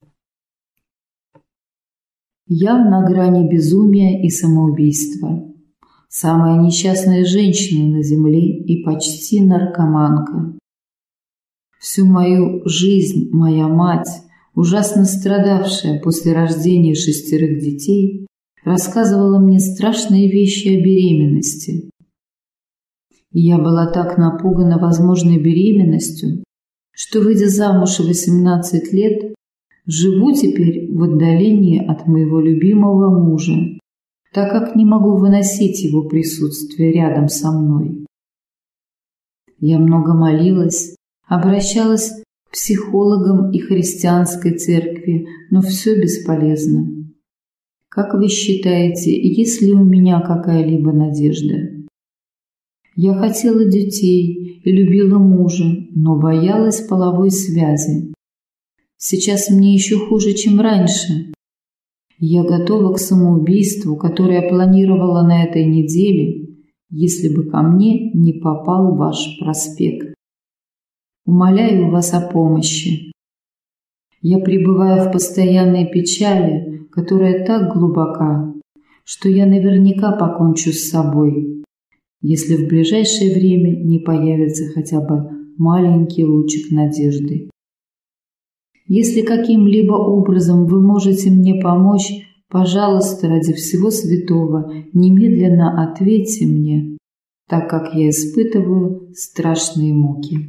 «Я на грани безумия и самоубийства. Самая несчастная женщина на земле и почти наркоманка. Всю мою жизнь моя мать, ужасно страдавшая после рождения шестерых детей, рассказывала мне страшные вещи о беременности. И я была так напугана возможной беременностью, что, выйдя замуж в восемнадцать лет, живу теперь в отдалении от моего любимого мужа, так как не могу выносить его присутствие рядом со мной. Я много молилась, обращалась к психологам и христианской церкви, но все бесполезно. Как вы считаете, есть ли у меня какая-либо надежда? Я хотела детей и любила мужа, но боялась половой связи. Сейчас мне еще хуже, чем раньше. Я готова к самоубийству, которое планировала на этой неделе, если бы ко мне не попал ваш проспект. Умоляю вас о помощи. Я пребываю в постоянной печали, которая так глубока, что я наверняка покончу с собой, если в ближайшее время не появится хотя бы маленький лучик надежды. Если каким-либо образом вы можете мне помочь, пожалуйста, ради всего святого, немедленно ответьте мне, так как я испытываю страшные муки».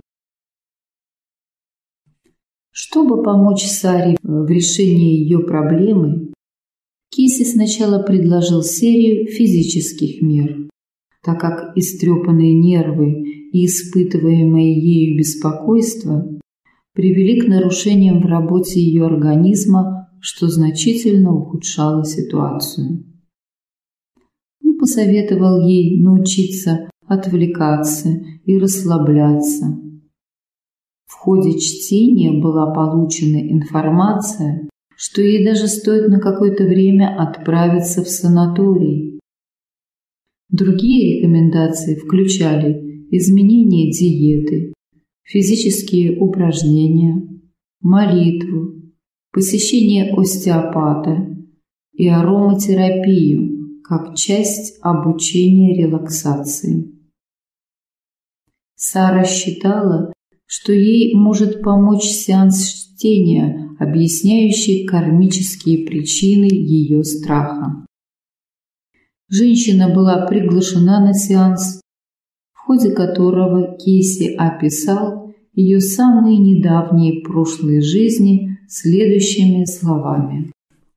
Чтобы помочь Саре в решении ее проблемы, Кейси сначала предложил серию физических мер, так как истрепанные нервы и испытываемое ею беспокойство привели к нарушениям в работе ее организма, что значительно ухудшало ситуацию. Он посоветовал ей научиться отвлекаться и расслабляться. В ходе чтения была получена информация, что ей даже стоит на какое-то время отправиться в санаторий. Другие рекомендации включали изменение диеты, физические упражнения, молитву, посещение остеопата и ароматерапию как часть обучения релаксации. Сара считала, что ей может помочь сеанс чтения, объясняющий кармические причины ее страха. Женщина была приглашена на сеанс, в ходе которого Кейси описал ее самые недавние прошлые жизни следующими словами.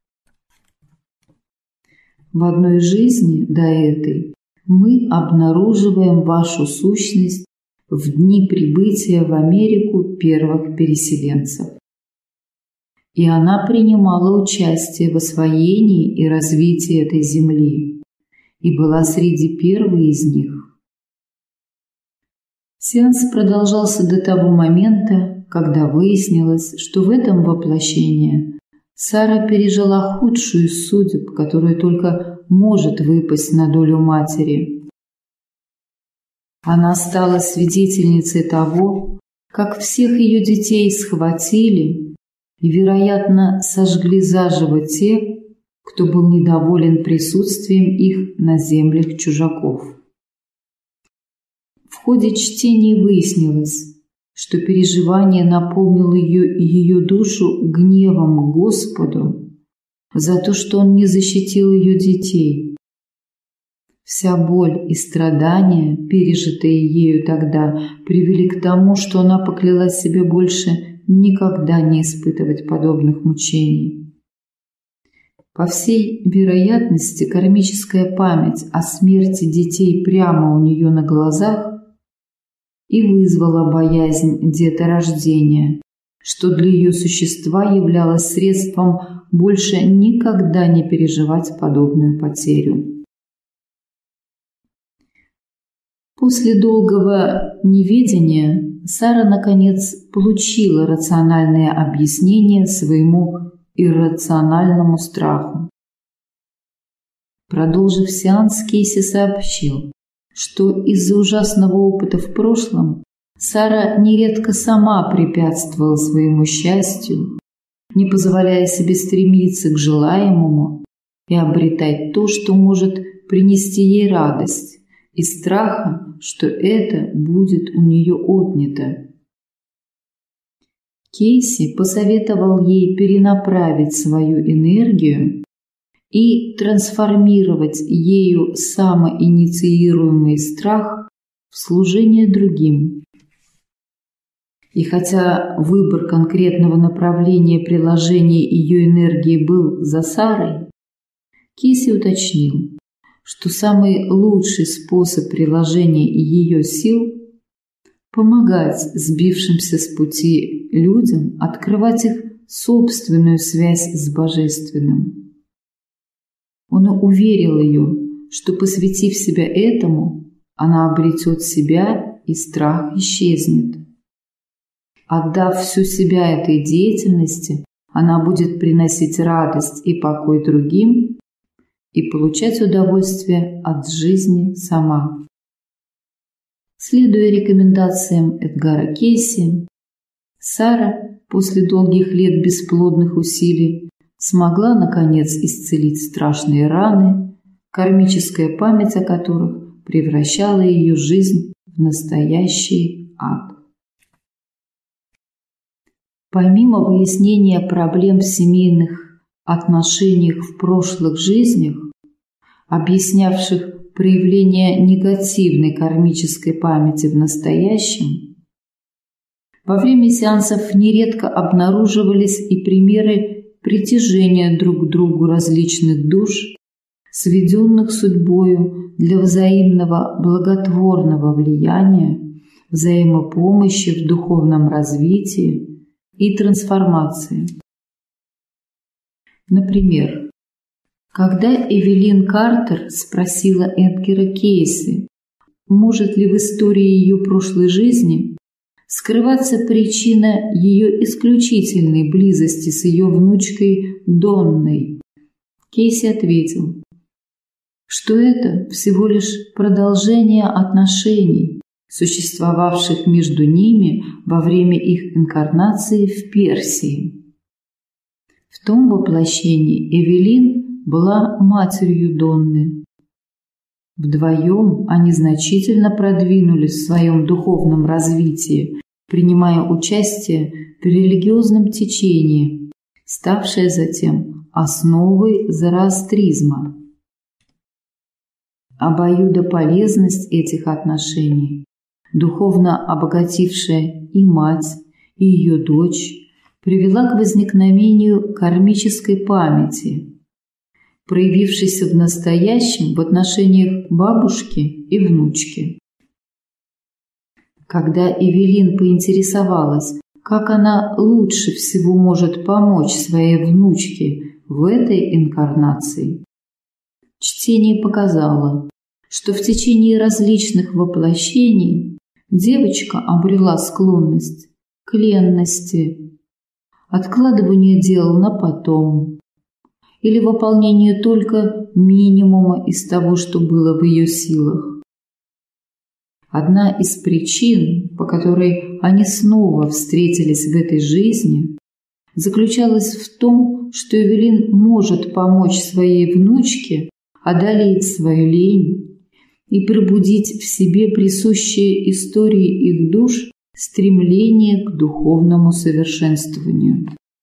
В одной жизни до этой мы обнаруживаем вашу сущность в дни прибытия в Америку первых переселенцев. И она принимала участие в освоении и развитии этой земли, и была среди первых из них. Сеанс продолжался до того момента, когда выяснилось, что в этом воплощении Сара пережила худшую из судеб, которая только может выпасть на долю матери. Она стала свидетельницей того, как всех ее детей схватили и, вероятно, сожгли заживо те, кто был недоволен присутствием их на землях чужаков. В ходе чтения выяснилось, что переживание наполнило ее, ее душу гневом к Господу за то, что Он не защитил ее детей. Вся боль и страдания, пережитые ею тогда, привели к тому, что она поклялась себе больше никогда не испытывать подобных мучений. По всей вероятности, кармическая память о смерти детей прямо у нее на глазах и вызвала боязнь деторождения, что для ее существа являлось средством больше никогда не переживать подобную потерю. После долгого неведения Сара, наконец, получила рациональное объяснение своему иррациональному страху. Продолжив сеанс, Кейси сообщил, что из-за ужасного опыта в прошлом Сара нередко сама препятствовала своему счастью, не позволяя себе стремиться к желаемому и обретать то, что может принести ей радость, из страха, что это будет у нее отнято. Кейси посоветовал ей перенаправить свою энергию и трансформировать ею самоинициируемый страх в служение другим. И хотя выбор конкретного направления приложения ее энергии был за Сарой, Кейси уточнил, что самый лучший способ приложения ее сил – помогать сбившимся с пути людям открывать их собственную связь с Божественным. Он уверил ее, что, посвятив себя этому, она обретет себя и страх исчезнет. Отдав всю себя этой деятельности, она будет приносить радость и покой другим и получать удовольствие от жизни сама. Следуя рекомендациям Эдгара Кейси, Сара после долгих лет бесплодных усилий смогла, наконец, исцелить страшные раны, кармическая память о которых превращала ее жизнь в настоящий ад. Помимо выяснения проблем в семейных отношениях в прошлых жизнях, объяснявших проявление негативной кармической памяти в настоящем, во время сеансов нередко обнаруживались и примеры притяжения друг к другу различных душ, сведенных судьбою для взаимного благотворного влияния, взаимопомощи в духовном развитии и трансформации. Например, когда Эвелин Картер спросила Эдгара Кейси, может ли в истории ее прошлой жизни скрываться причина ее исключительной близости с ее внучкой Донной, Кейси ответил, что это всего лишь продолжение отношений, существовавших между ними во время их инкарнации в Персии. В том воплощении Эвелин была матерью Донны. Вдвоем они значительно продвинулись в своем духовном развитии принимая участие в религиозном течении, ставшее затем основой зороастризма. Обоюдополезность этих отношений, духовно обогатившая и мать, и ее дочь, привела к возникновению кармической памяти, проявившейся в настоящем в отношениях бабушки и внучки. Когда Эвелин поинтересовалась, как она лучше всего может помочь своей внучке в этой инкарнации, чтение показало, что в течение различных воплощений девочка обрела склонность к ленности, откладыванию дел на потом или выполнению только минимума из того, что было в ее силах. Одна из причин, по которой они снова встретились в этой жизни, заключалась в том, что Эвелин может помочь своей внучке одолеть свою лень и пробудить в себе присущие истории их душ стремление к духовному совершенствованию.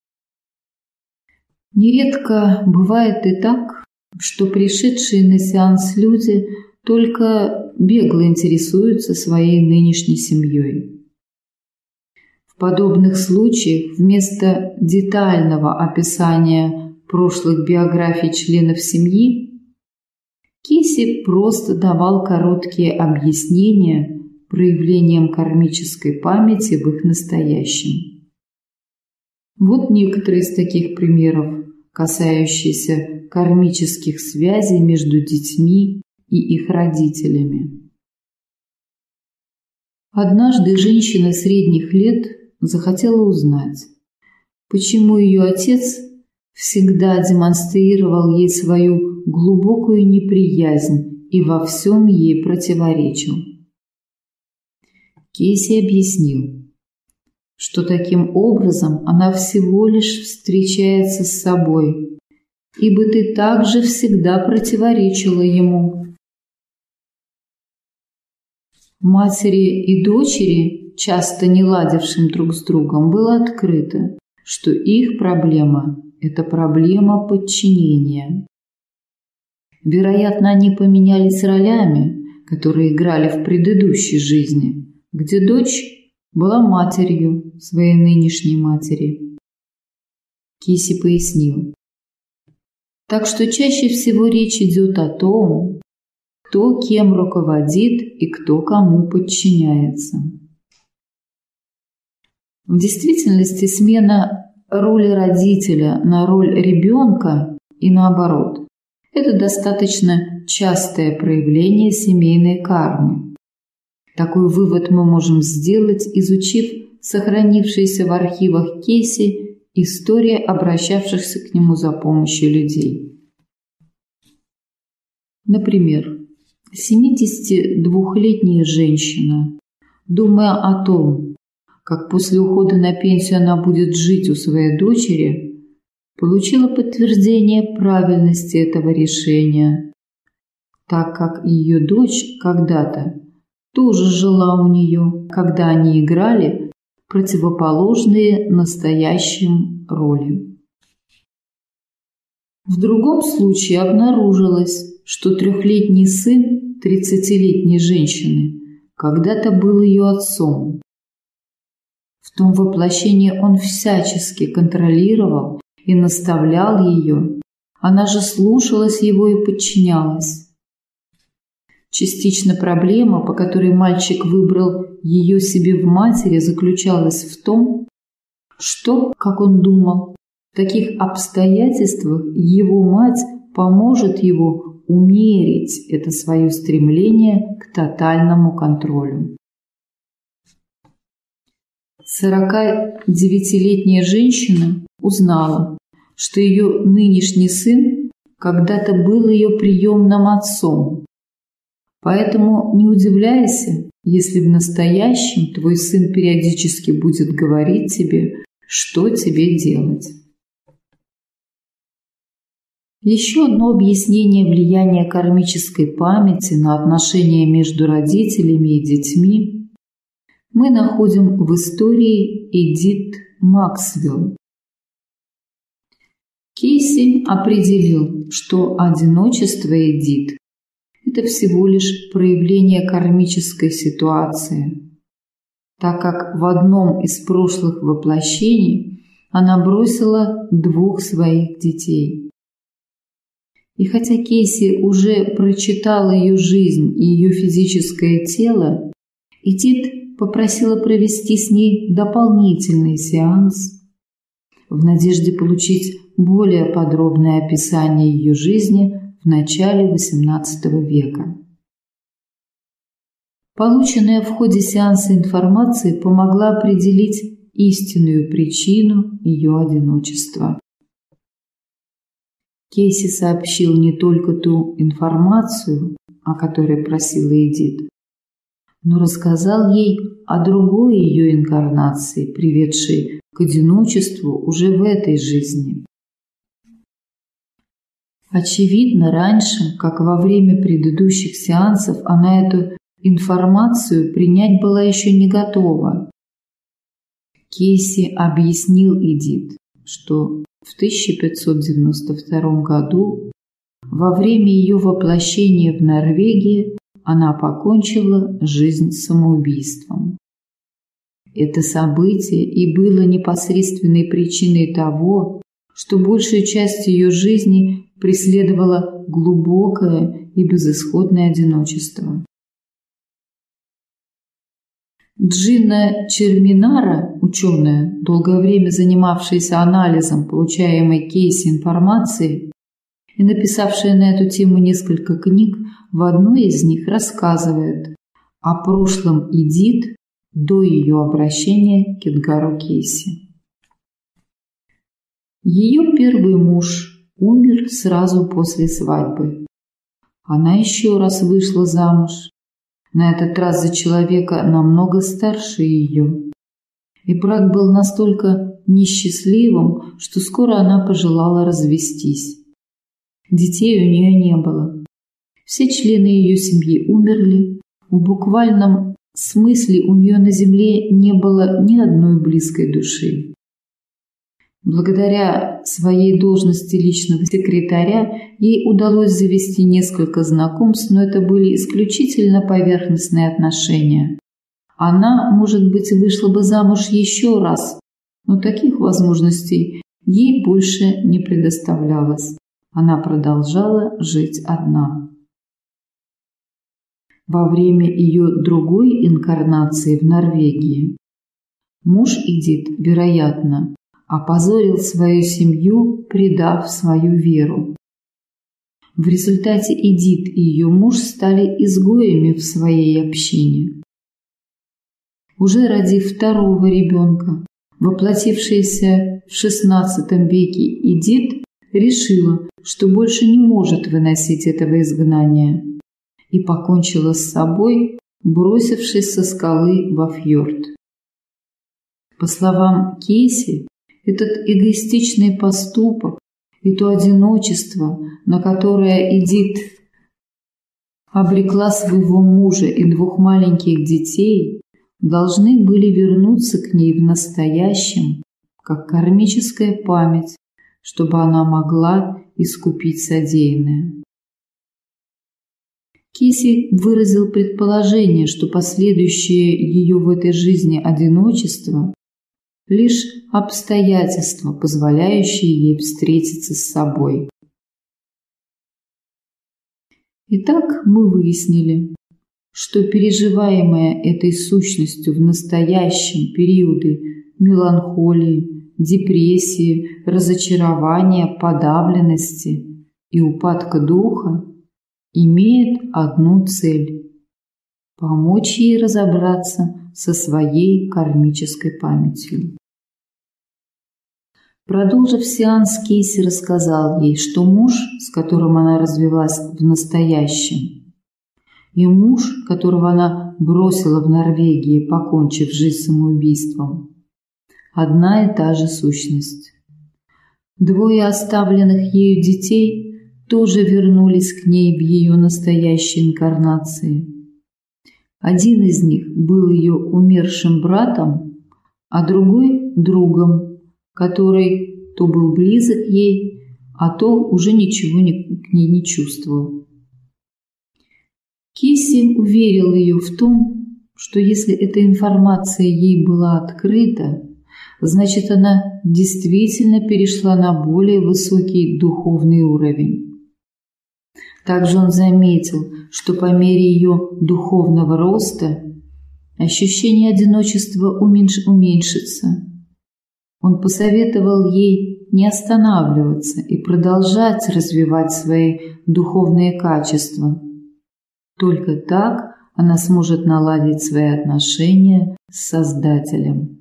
Нередко бывает и так, что пришедшие на сеанс люди только бегло интересуются своей нынешней семьей. В подобных случаях вместо детального описания прошлых биографий членов семьи Кейси просто давал короткие объяснения проявлениям кармической памяти в их настоящем. Вот некоторые из таких примеров, касающиеся кармических связей между детьми и их родителями. Однажды женщина средних лет захотела узнать, почему ее отец всегда демонстрировал ей свою глубокую неприязнь и во всем ей противоречил. Кейси объяснил, что таким образом она всего лишь встречается с собой, ибо ты также всегда противоречила ему. Матери и дочери, часто не ладившим друг с другом, было открыто, что их проблема – это проблема подчинения. Вероятно, они поменялись ролями, которые играли в предыдущей жизни, где дочь была матерью своей нынешней матери. Кейси пояснил. Так что чаще всего речь идет о том, кто кем руководит и кто кому подчиняется. В действительности смена роли родителя на роль ребенка и наоборот – это достаточно частое проявление семейной кармы. Такой вывод мы можем сделать, изучив сохранившиеся в архивах Кейси истории обращавшихся к нему за помощью людей. Например, семидесятидвухлетняя женщина, думая о том, как после ухода на пенсию она будет жить у своей дочери, получила подтверждение правильности этого решения, так как ее дочь когда-то тоже жила у нее, когда они играли противоположные настоящим роли. В другом случае обнаружилось, что трехлетний сын тридцатилетней женщины когда-то был ее отцом. В том воплощении он всячески контролировал и наставлял ее, она же слушалась его и подчинялась. Частично проблема, по которой мальчик выбрал ее себе в матери, заключалась в том, что, как он думал, в таких обстоятельствах его мать поможет его умерить это свое стремление к тотальному контролю. сорокадевятилетняя женщина узнала, что ее нынешний сын когда-то был ее приемным отцом. Поэтому не удивляйся, если в настоящем твой сын периодически будет говорить тебе, что тебе делать. Еще одно объяснение влияния кармической памяти на отношения между родителями и детьми мы находим в истории Эдит Максвелл. Кейси определил, что одиночество Эдит – это всего лишь проявление кармической ситуации, так как в одном из прошлых воплощений она бросила двух своих детей. И хотя Кейси уже прочитал ее жизнь и ее физическое тело, Эдит попросила провести с ней дополнительный сеанс в надежде получить более подробное описание ее жизни в начале восемнадцатого века. Полученная в ходе сеанса информация помогла определить истинную причину ее одиночества. Кейси сообщил не только ту информацию, о которой просила Эдит, но рассказал ей о другой ее инкарнации, приведшей к одиночеству уже в этой жизни. Очевидно, раньше, как во время предыдущих сеансов, она эту информацию принять была еще не готова. Кейси объяснил Эдит, что в тысяча пятьсот девяносто втором году, во время ее воплощения в Норвегии, она покончила жизнь самоубийством. Это событие и было непосредственной причиной того, что большую часть ее жизни преследовало глубокое и безысходное одиночество. Джина Черминара, ученая, долгое время занимавшаяся анализом получаемой Кейси информации и написавшая на эту тему несколько книг, в одной из них рассказывает о прошлом Эдит до ее обращения к Эдгару Кейси. Ее первый муж умер сразу после свадьбы. Она еще раз вышла замуж, на этот раз за человека намного старше ее. И брак был настолько несчастливым, что скоро она пожелала развестись. Детей у нее не было. Все члены ее семьи умерли. В буквальном смысле у нее на земле не было ни одной близкой души. Благодаря своей должности личного секретаря ей удалось завести несколько знакомств, но это были исключительно поверхностные отношения. Она, может быть, вышла бы замуж еще раз, но таких возможностей ей больше не предоставлялось. Она продолжала жить одна. Во время ее другой инкарнации в Норвегии муж Эдит, вероятно, опозорил свою семью, предав свою веру. В результате Эдит и ее муж стали изгоями в своей общине. Уже родив второго ребенка, воплотившаяся в шестнадцатом веке Эдит решила, что больше не может выносить этого изгнания, и покончила с собой, бросившись со скалы во фьорд. По словам Кейси, этот эгоистичный поступок и то одиночество, на которое Эдит обрекла своего мужа и двух маленьких детей, должны были вернуться к ней в настоящем, как кармическая память, чтобы она могла искупить содеянное. Кейси выразил предположение, что последующее ее в этой жизни одиночество – лишь обстоятельства, позволяющие ей встретиться с собой. Итак, мы выяснили, что переживаемое этой сущностью в настоящем периоды меланхолии, депрессии, разочарования, подавленности и упадка духа имеет одну цель – помочь ей разобраться со своей кармической памятью. Продолжив сеанс, Кейси рассказал ей, что муж, с которым она развелась в настоящем, и муж, которого она бросила в Норвегии, покончив жизнь самоубийством, одна и та же сущность. Двое оставленных ею детей тоже вернулись к ней в ее настоящей инкарнации. Один из них был ее умершим братом, а другой – другом, который то был близок ей, а то уже ничего не, к ней не чувствовал. Кисси уверил ее в том, что если эта информация ей была открыта, значит, она действительно перешла на более высокий духовный уровень. Также он заметил, что по мере ее духовного роста ощущение одиночества уменьш... уменьшится. Он посоветовал ей не останавливаться и продолжать развивать свои духовные качества. Только так она сможет наладить свои отношения с Создателем.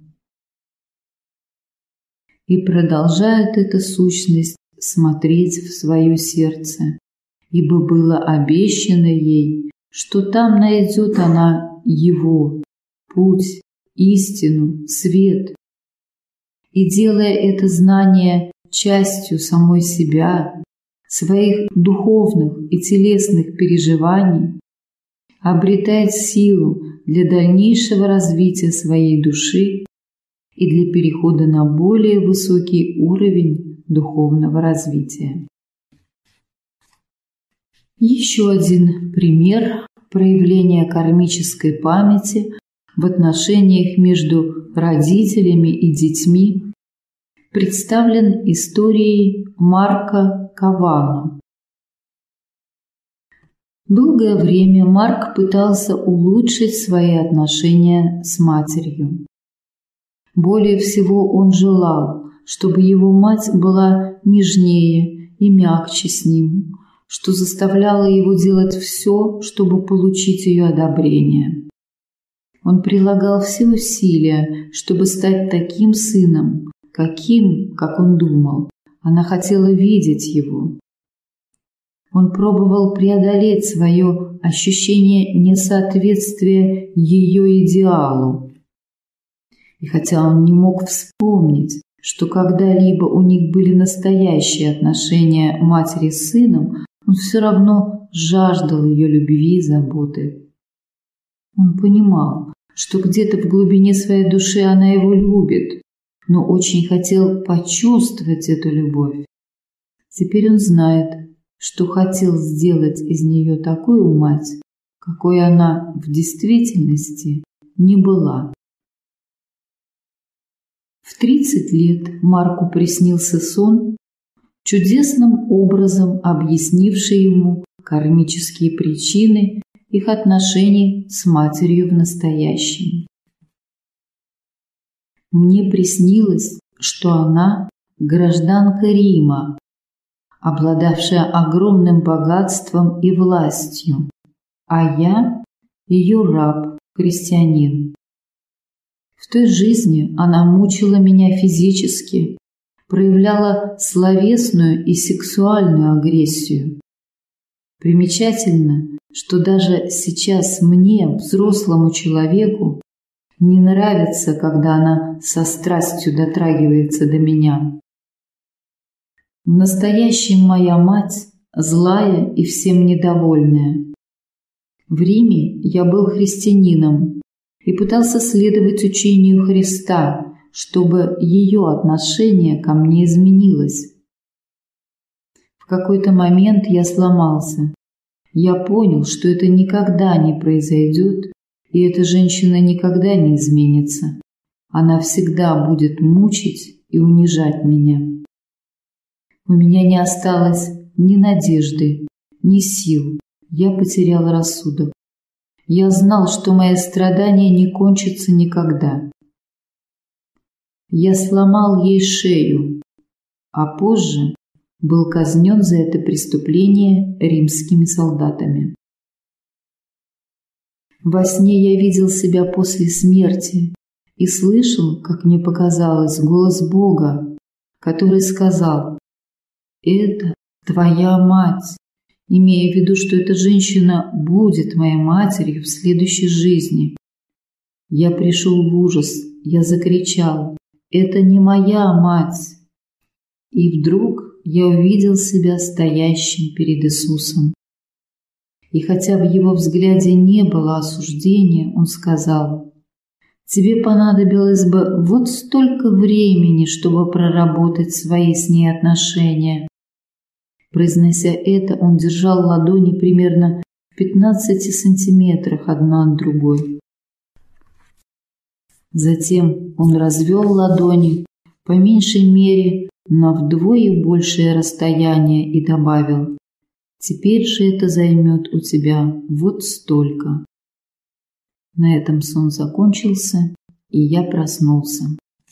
И продолжает эта сущность смотреть в свое сердце, ибо было обещано ей, что там найдет она его путь, истину, свет. И делая это знание частью самой себя, своих духовных и телесных переживаний, обретает силу для дальнейшего развития своей души и для перехода на более высокий уровень духовного развития. Еще один пример проявления кармической памяти в отношениях между родителями и детьми представлен историей Марка Кавано. Долгое время Марк пытался улучшить свои отношения с матерью. Более всего он желал, чтобы его мать была нежнее и мягче с ним, что заставляло его делать все, чтобы получить ее одобрение. Он прилагал все усилия, чтобы стать таким сыном, каким, как он думал, она хотела видеть его. Он пробовал преодолеть свое ощущение несоответствия ее идеалу. И хотя он не мог вспомнить, что когда-либо у них были настоящие отношения матери с сыном, он все равно жаждал ее любви и заботы. Он понимал, что где-то в глубине своей души она его любит, но очень хотел почувствовать эту любовь. Теперь он знает, что хотел сделать из нее такую мать, какой она в действительности не была. В тридцать лет Марку приснился сон, чудесным образом объяснивший ему кармические причины их отношений с матерью в настоящем. Мне приснилось, что она гражданка Рима, обладавшая огромным богатством и властью, а я ее раб, крестьянин. В той жизни она мучила меня физически, проявляла словесную и сексуальную агрессию. Примечательно, что даже сейчас мне, взрослому человеку, не нравится, когда она со страстью дотрагивается до меня. В настоящем моя мать злая и всем недовольная. В Риме я был христианином и пытался следовать учению Христа, чтобы ее отношение ко мне изменилось. В какой-то момент я сломался. Я понял, что это никогда не произойдет, и эта женщина никогда не изменится. Она всегда будет мучить и унижать меня. У меня не осталось ни надежды, ни сил. Я потерял рассудок. Я знал, что мои страдания не кончатся никогда. Я сломал ей шею, а позже был казнен за это преступление римскими солдатами. Во сне я видел себя после смерти и слышал, как мне показалось, голос Бога, который сказал: «Это твоя мать», имея в виду, что эта женщина будет моей матерью в следующей жизни. Я пришел в ужас, я закричал: «Это не моя мать!» И вдруг я увидел себя стоящим перед Иисусом. И хотя в его взгляде не было осуждения, он сказал: «Тебе понадобилось бы вот столько времени, чтобы проработать свои с ней отношения». Произнося это, он держал ладони примерно в пятнадцати сантиметрах одна от другой. Затем он развел ладони по меньшей мере на вдвое большее расстояние и добавил: «Теперь же это займет у тебя вот столько». На этом сон закончился, и я проснулся.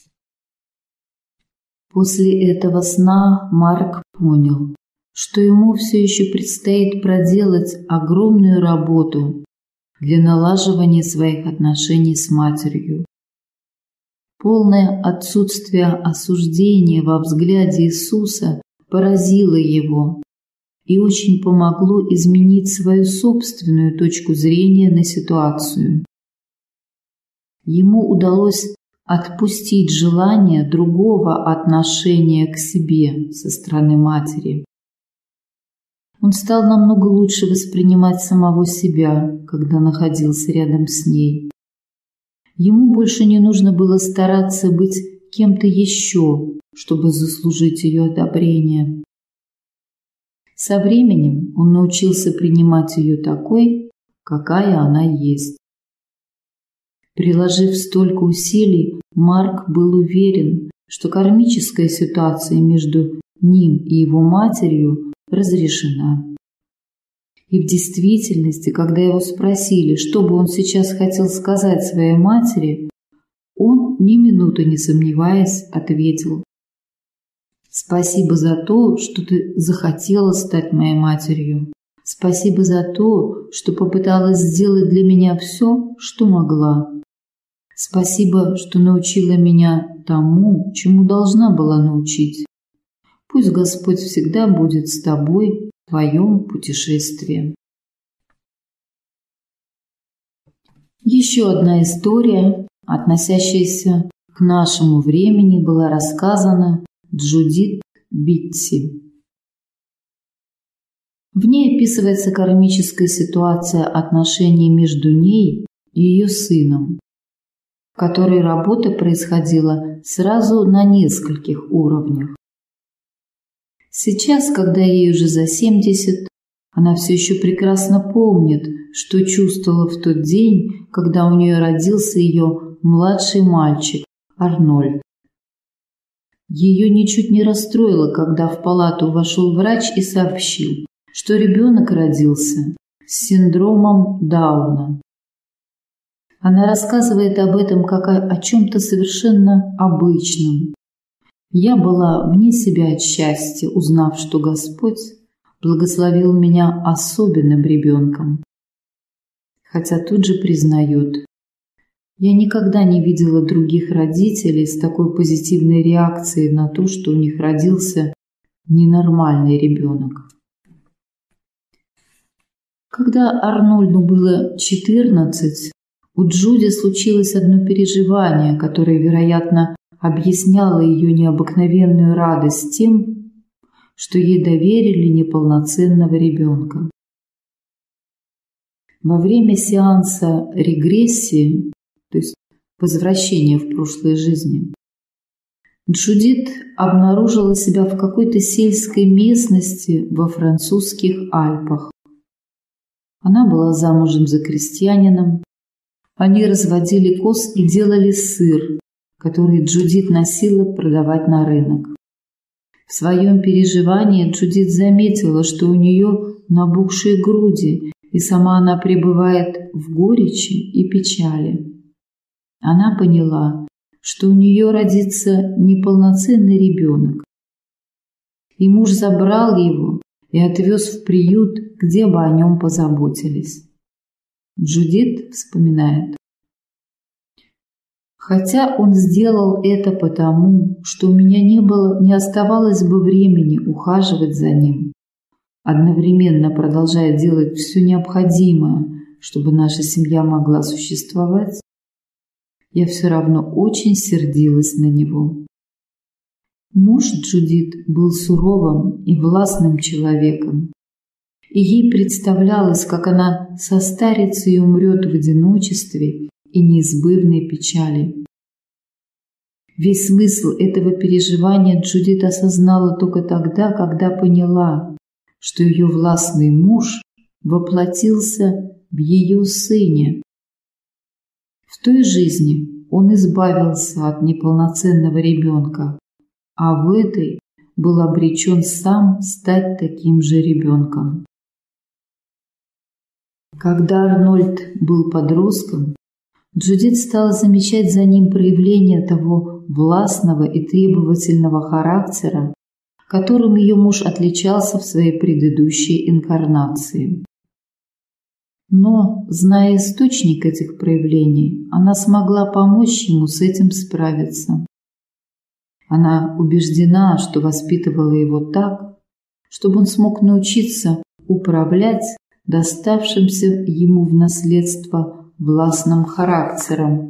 После этого сна Марк понял, что ему все еще предстоит проделать огромную работу для налаживания своих отношений с матерью. Полное отсутствие осуждения во взгляде Иисуса поразило его и очень помогло изменить свою собственную точку зрения на ситуацию. Ему удалось отпустить желание другого отношения к себе со стороны матери. Он стал намного лучше воспринимать самого себя, когда находился рядом с ней. Ему больше не нужно было стараться быть кем-то еще, чтобы заслужить ее одобрение. Со временем он научился принимать ее такой, какая она есть. Приложив столько усилий, Марк был уверен, что кармическая ситуация между ним и его матерью разрешена. И в действительности, когда его спросили, что бы он сейчас хотел сказать своей матери, он, ни минуты не сомневаясь, ответил: «Спасибо за то, что ты захотела стать моей матерью. Спасибо за то, что попыталась сделать для меня все, что могла. Спасибо, что научила меня тому, чему должна была научить. Пусть Господь всегда будет с тобой в твоем путешествии». Еще одна история, относящаяся к нашему времени, была рассказана Джудит Битти. В ней описывается кармическая ситуация отношений между ней и ее сыном, в которой работа происходила сразу на нескольких уровнях. Сейчас, когда ей уже за семьдесят, она все еще прекрасно помнит, что чувствовала в тот день, когда у нее родился ее младший мальчик Арнольд. Ее ничуть не расстроило, когда в палату вошел врач и сообщил, что ребенок родился с синдромом Дауна. Она рассказывает об этом как о, о чем-то совершенно обычном. Я была вне себя от счастья, узнав, что Господь благословил меня особенным ребенком. Хотя тут же признает: я никогда не видела других родителей с такой позитивной реакцией на то, что у них родился ненормальный ребенок. Когда Арнольду было четырнадцать, у Джуди случилось одно переживание, которое, вероятно, объясняло ее необыкновенную радость тем, что ей доверили неполноценного ребенка. Во время сеанса регрессии, то есть возвращения в прошлой жизни, Джудит обнаружила себя в какой-то сельской местности во французских Альпах. Она была замужем за крестьянином. Они разводили коз и делали сыр, который Джудит носила продавать на рынок. В своем переживании Джудит заметила, что у нее набухшие груди, и сама она пребывает в горечи и печали. Она поняла, что у нее родится неполноценный ребенок. И муж забрал его и отвез в приют, где бы о нем позаботились. Джудит вспоминает: «Хотя он сделал это потому, что у меня не было, не оставалось бы времени ухаживать за ним, одновременно продолжая делать все необходимое, чтобы наша семья могла существовать, я все равно очень сердилась на него». Муж Джудит был суровым и властным человеком, и ей представлялось, как она состарится и умрет в одиночестве и неизбывной печали. Весь смысл этого переживания Джудит осознала только тогда, когда поняла, что ее властный муж воплотился в ее сыне. В той жизни он избавился от неполноценного ребенка, а в этой был обречен сам стать таким же ребенком. Когда Арнольд был подростком, Джудит стала замечать за ним проявление того властного и требовательного характера, которым ее муж отличался в своей предыдущей инкарнации. Но, зная источник этих проявлений, она смогла помочь ему с этим справиться. Она убеждена, что воспитывала его так, чтобы он смог научиться управлять доставшимся ему в наследство властным характером.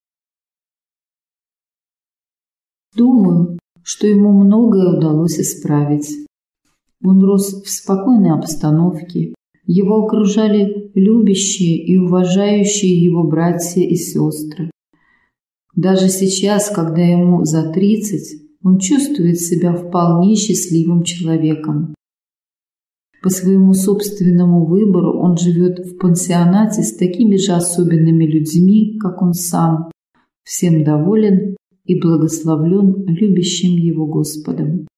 Думаю, что ему многое удалось исправить. Он рос в спокойной обстановке, его окружали любящие и уважающие его братья и сестры. Даже сейчас, когда ему за тридцать, он чувствует себя вполне счастливым человеком. По своему собственному выбору он живет в пансионате с такими же особенными людьми, как он сам, всем доволен и благословлен любящим его Господом.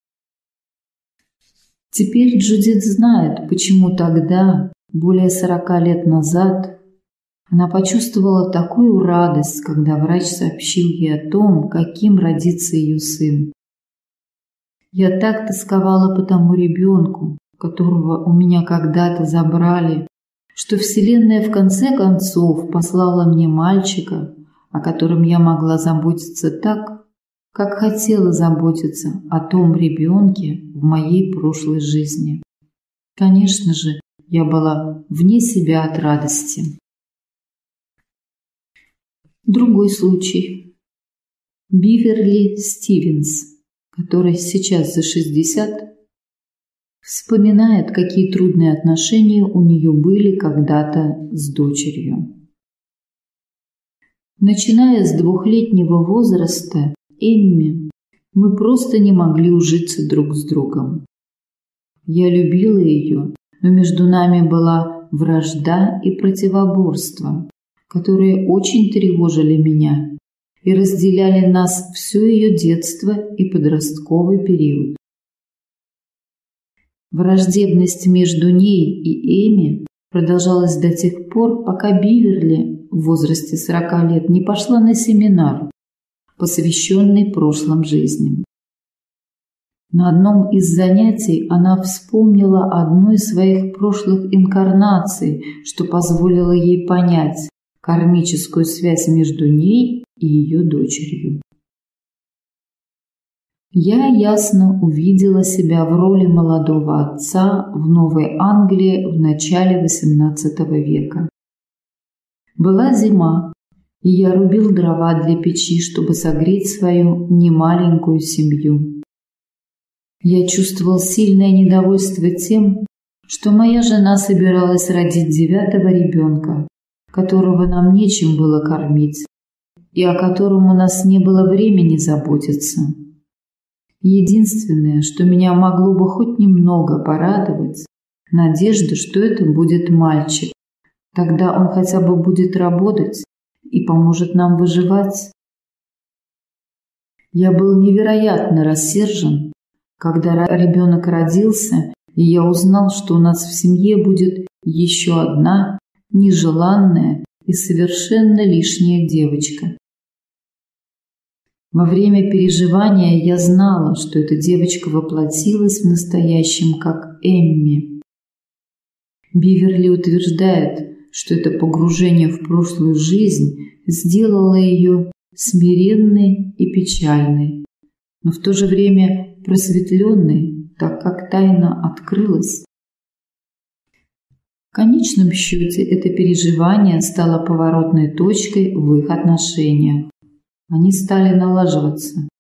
Теперь Джудит знает, почему тогда, более сорока лет назад, она почувствовала такую радость, когда врач сообщил ей о том, каким родится ее сын. «Я так тосковала по тому ребенку, которого у меня когда-то забрали, что Вселенная в конце концов послала мне мальчика, о котором я могла заботиться так, как хотела заботиться о том ребенке в моей прошлой жизни. Конечно же, я была вне себя от радости». Другой случай. Биверли Стивенс, которой сейчас за шестьдесят, вспоминает, какие трудные отношения у нее были когда-то с дочерью. Начиная с двухлетнего возраста, Эмми, мы просто не могли ужиться друг с другом. Я любила ее, но между нами была вражда и противоборство, которые очень тревожили меня и разделяли нас все ее детство и подростковый период. Враждебность между ней и Эми продолжалась до тех пор, пока Биверли в возрасте сорока лет не пошла на семинар, посвященный прошлым жизням. На одном из занятий она вспомнила одну из своих прошлых инкарнаций, что позволило ей понять кармическую связь между ней и ее дочерью. Я ясно увидела себя в роли молодого отца в Новой Англии в начале восемнадцатого века. Была зима, и я рубил дрова для печи, чтобы согреть свою немаленькую семью. Я чувствовал сильное недовольство тем, что моя жена собиралась родить девятого ребенка, которого нам нечем было кормить, и о котором у нас не было времени заботиться. Единственное, что меня могло бы хоть немного порадовать, надежда, что это будет мальчик. Тогда он хотя бы будет работать и поможет нам выживать. Я был невероятно рассержен, когда ребенок родился, и я узнал, что у нас в семье будет еще одна нежеланная и совершенно лишняя девочка. Во время переживания я знала, что эта девочка воплотилась в настоящем как Эмми. Биверли утверждает, что это погружение в прошлую жизнь сделало ее смиренной и печальной, но в то же время просветленной, так как тайна открылась. В конечном счете это переживание стало поворотной точкой в их отношениях. Они стали налаживаться.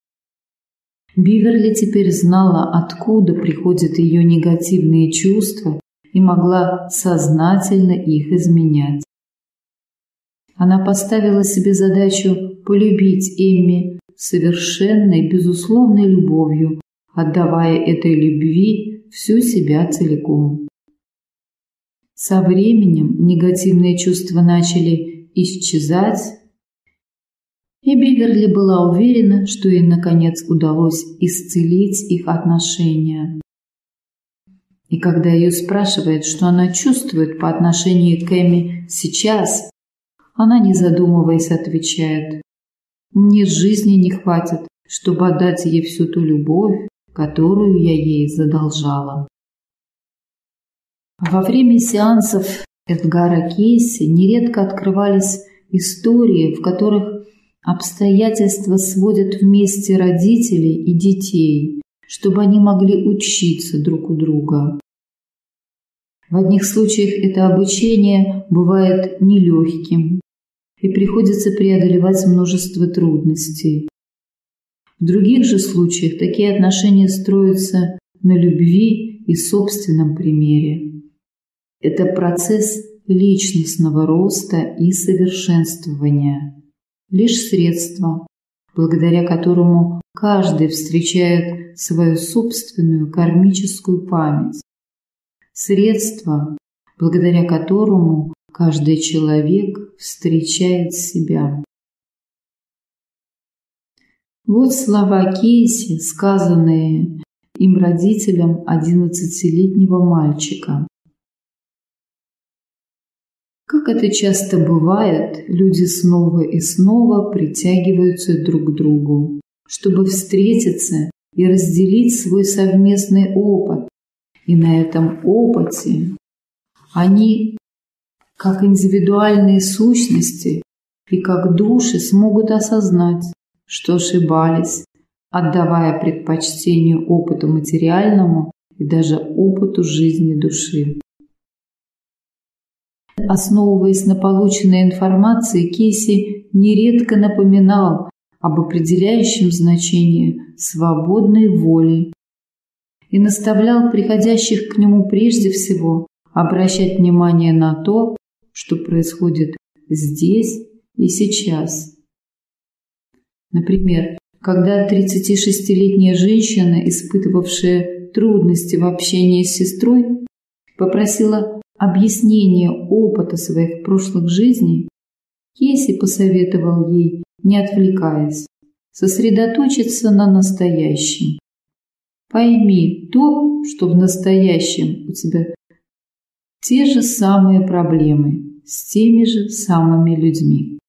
Биверли теперь знала, откуда приходят ее негативные чувства, и и могла сознательно их изменять. Она поставила себе задачу полюбить Эмми совершенной, безусловной любовью, отдавая этой любви всю себя целиком. Со временем негативные чувства начали исчезать, и Биверли была уверена, что ей наконец удалось исцелить их отношения. И когда ее спрашивают, что она чувствует по отношению к Эмми сейчас, она, не задумываясь, отвечает: «Мне жизни не хватит, чтобы отдать ей всю ту любовь, которую я ей задолжала». Во время сеансов Эдгара Кейси нередко открывались истории, в которых обстоятельства сводят вместе родителей и детей, чтобы они могли учиться друг у друга. В одних случаях это обучение бывает нелегким, и приходится преодолевать множество трудностей. В других же случаях такие отношения строятся на любви и собственном примере. Это процесс личностного роста и совершенствования, лишь средство, благодаря которому каждый встречает свою собственную кармическую память, средство, благодаря которому каждый человек встречает себя. Вот слова Кейси, сказанные им родителям одиннадцатилетнего мальчика. Как это часто бывает, люди снова и снова притягиваются друг к другу, чтобы встретиться и разделить свой совместный опыт. И на этом опыте они, как индивидуальные сущности и как души, смогут осознать, что ошибались, отдавая предпочтение опыту материальному и даже опыту жизни души. Основываясь на полученной информации, Кейси нередко напоминал об определяющем значении свободной воли и наставлял приходящих к нему прежде всего обращать внимание на то, что происходит здесь и сейчас. Например, когда тридцатишестилетняя женщина, испытывавшая трудности в общении с сестрой, попросила объяснения опыта своих прошлых жизней, Кейси посоветовал ей, не отвлекаясь, сосредоточиться на настоящем. Пойми то, что в настоящем у тебя те же самые проблемы с теми же самыми людьми.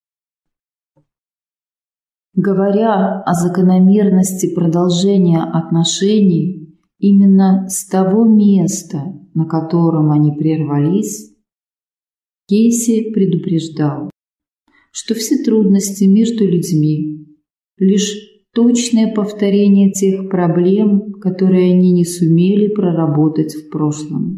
Говоря о закономерности продолжения отношений именно с того места, на котором они прервались, Кейси предупреждал, что все трудности между людьми – лишь точное повторение тех проблем, которые они не сумели проработать в прошлом.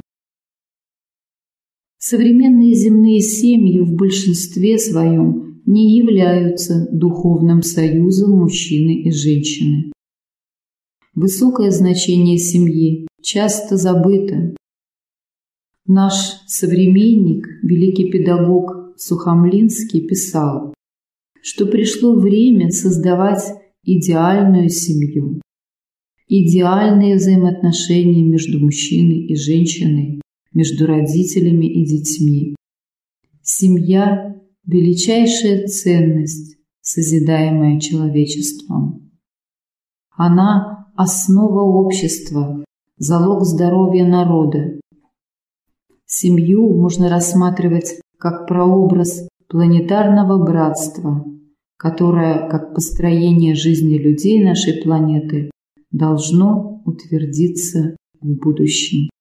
Современные земные семьи в большинстве своем не являются духовным союзом мужчины и женщины. Высокое значение семьи часто забыто. Наш современник, великий педагог Сухомлинский, писал, что пришло время создавать идеальную семью, идеальные взаимоотношения между мужчиной и женщиной, между родителями и детьми. Семья – величайшая ценность, созидаемая человечеством. Она – основа общества, залог здоровья народа. Семью можно рассматривать как прообраз планетарного братства, которое, как построение жизни людей нашей планеты, должно утвердиться в будущем.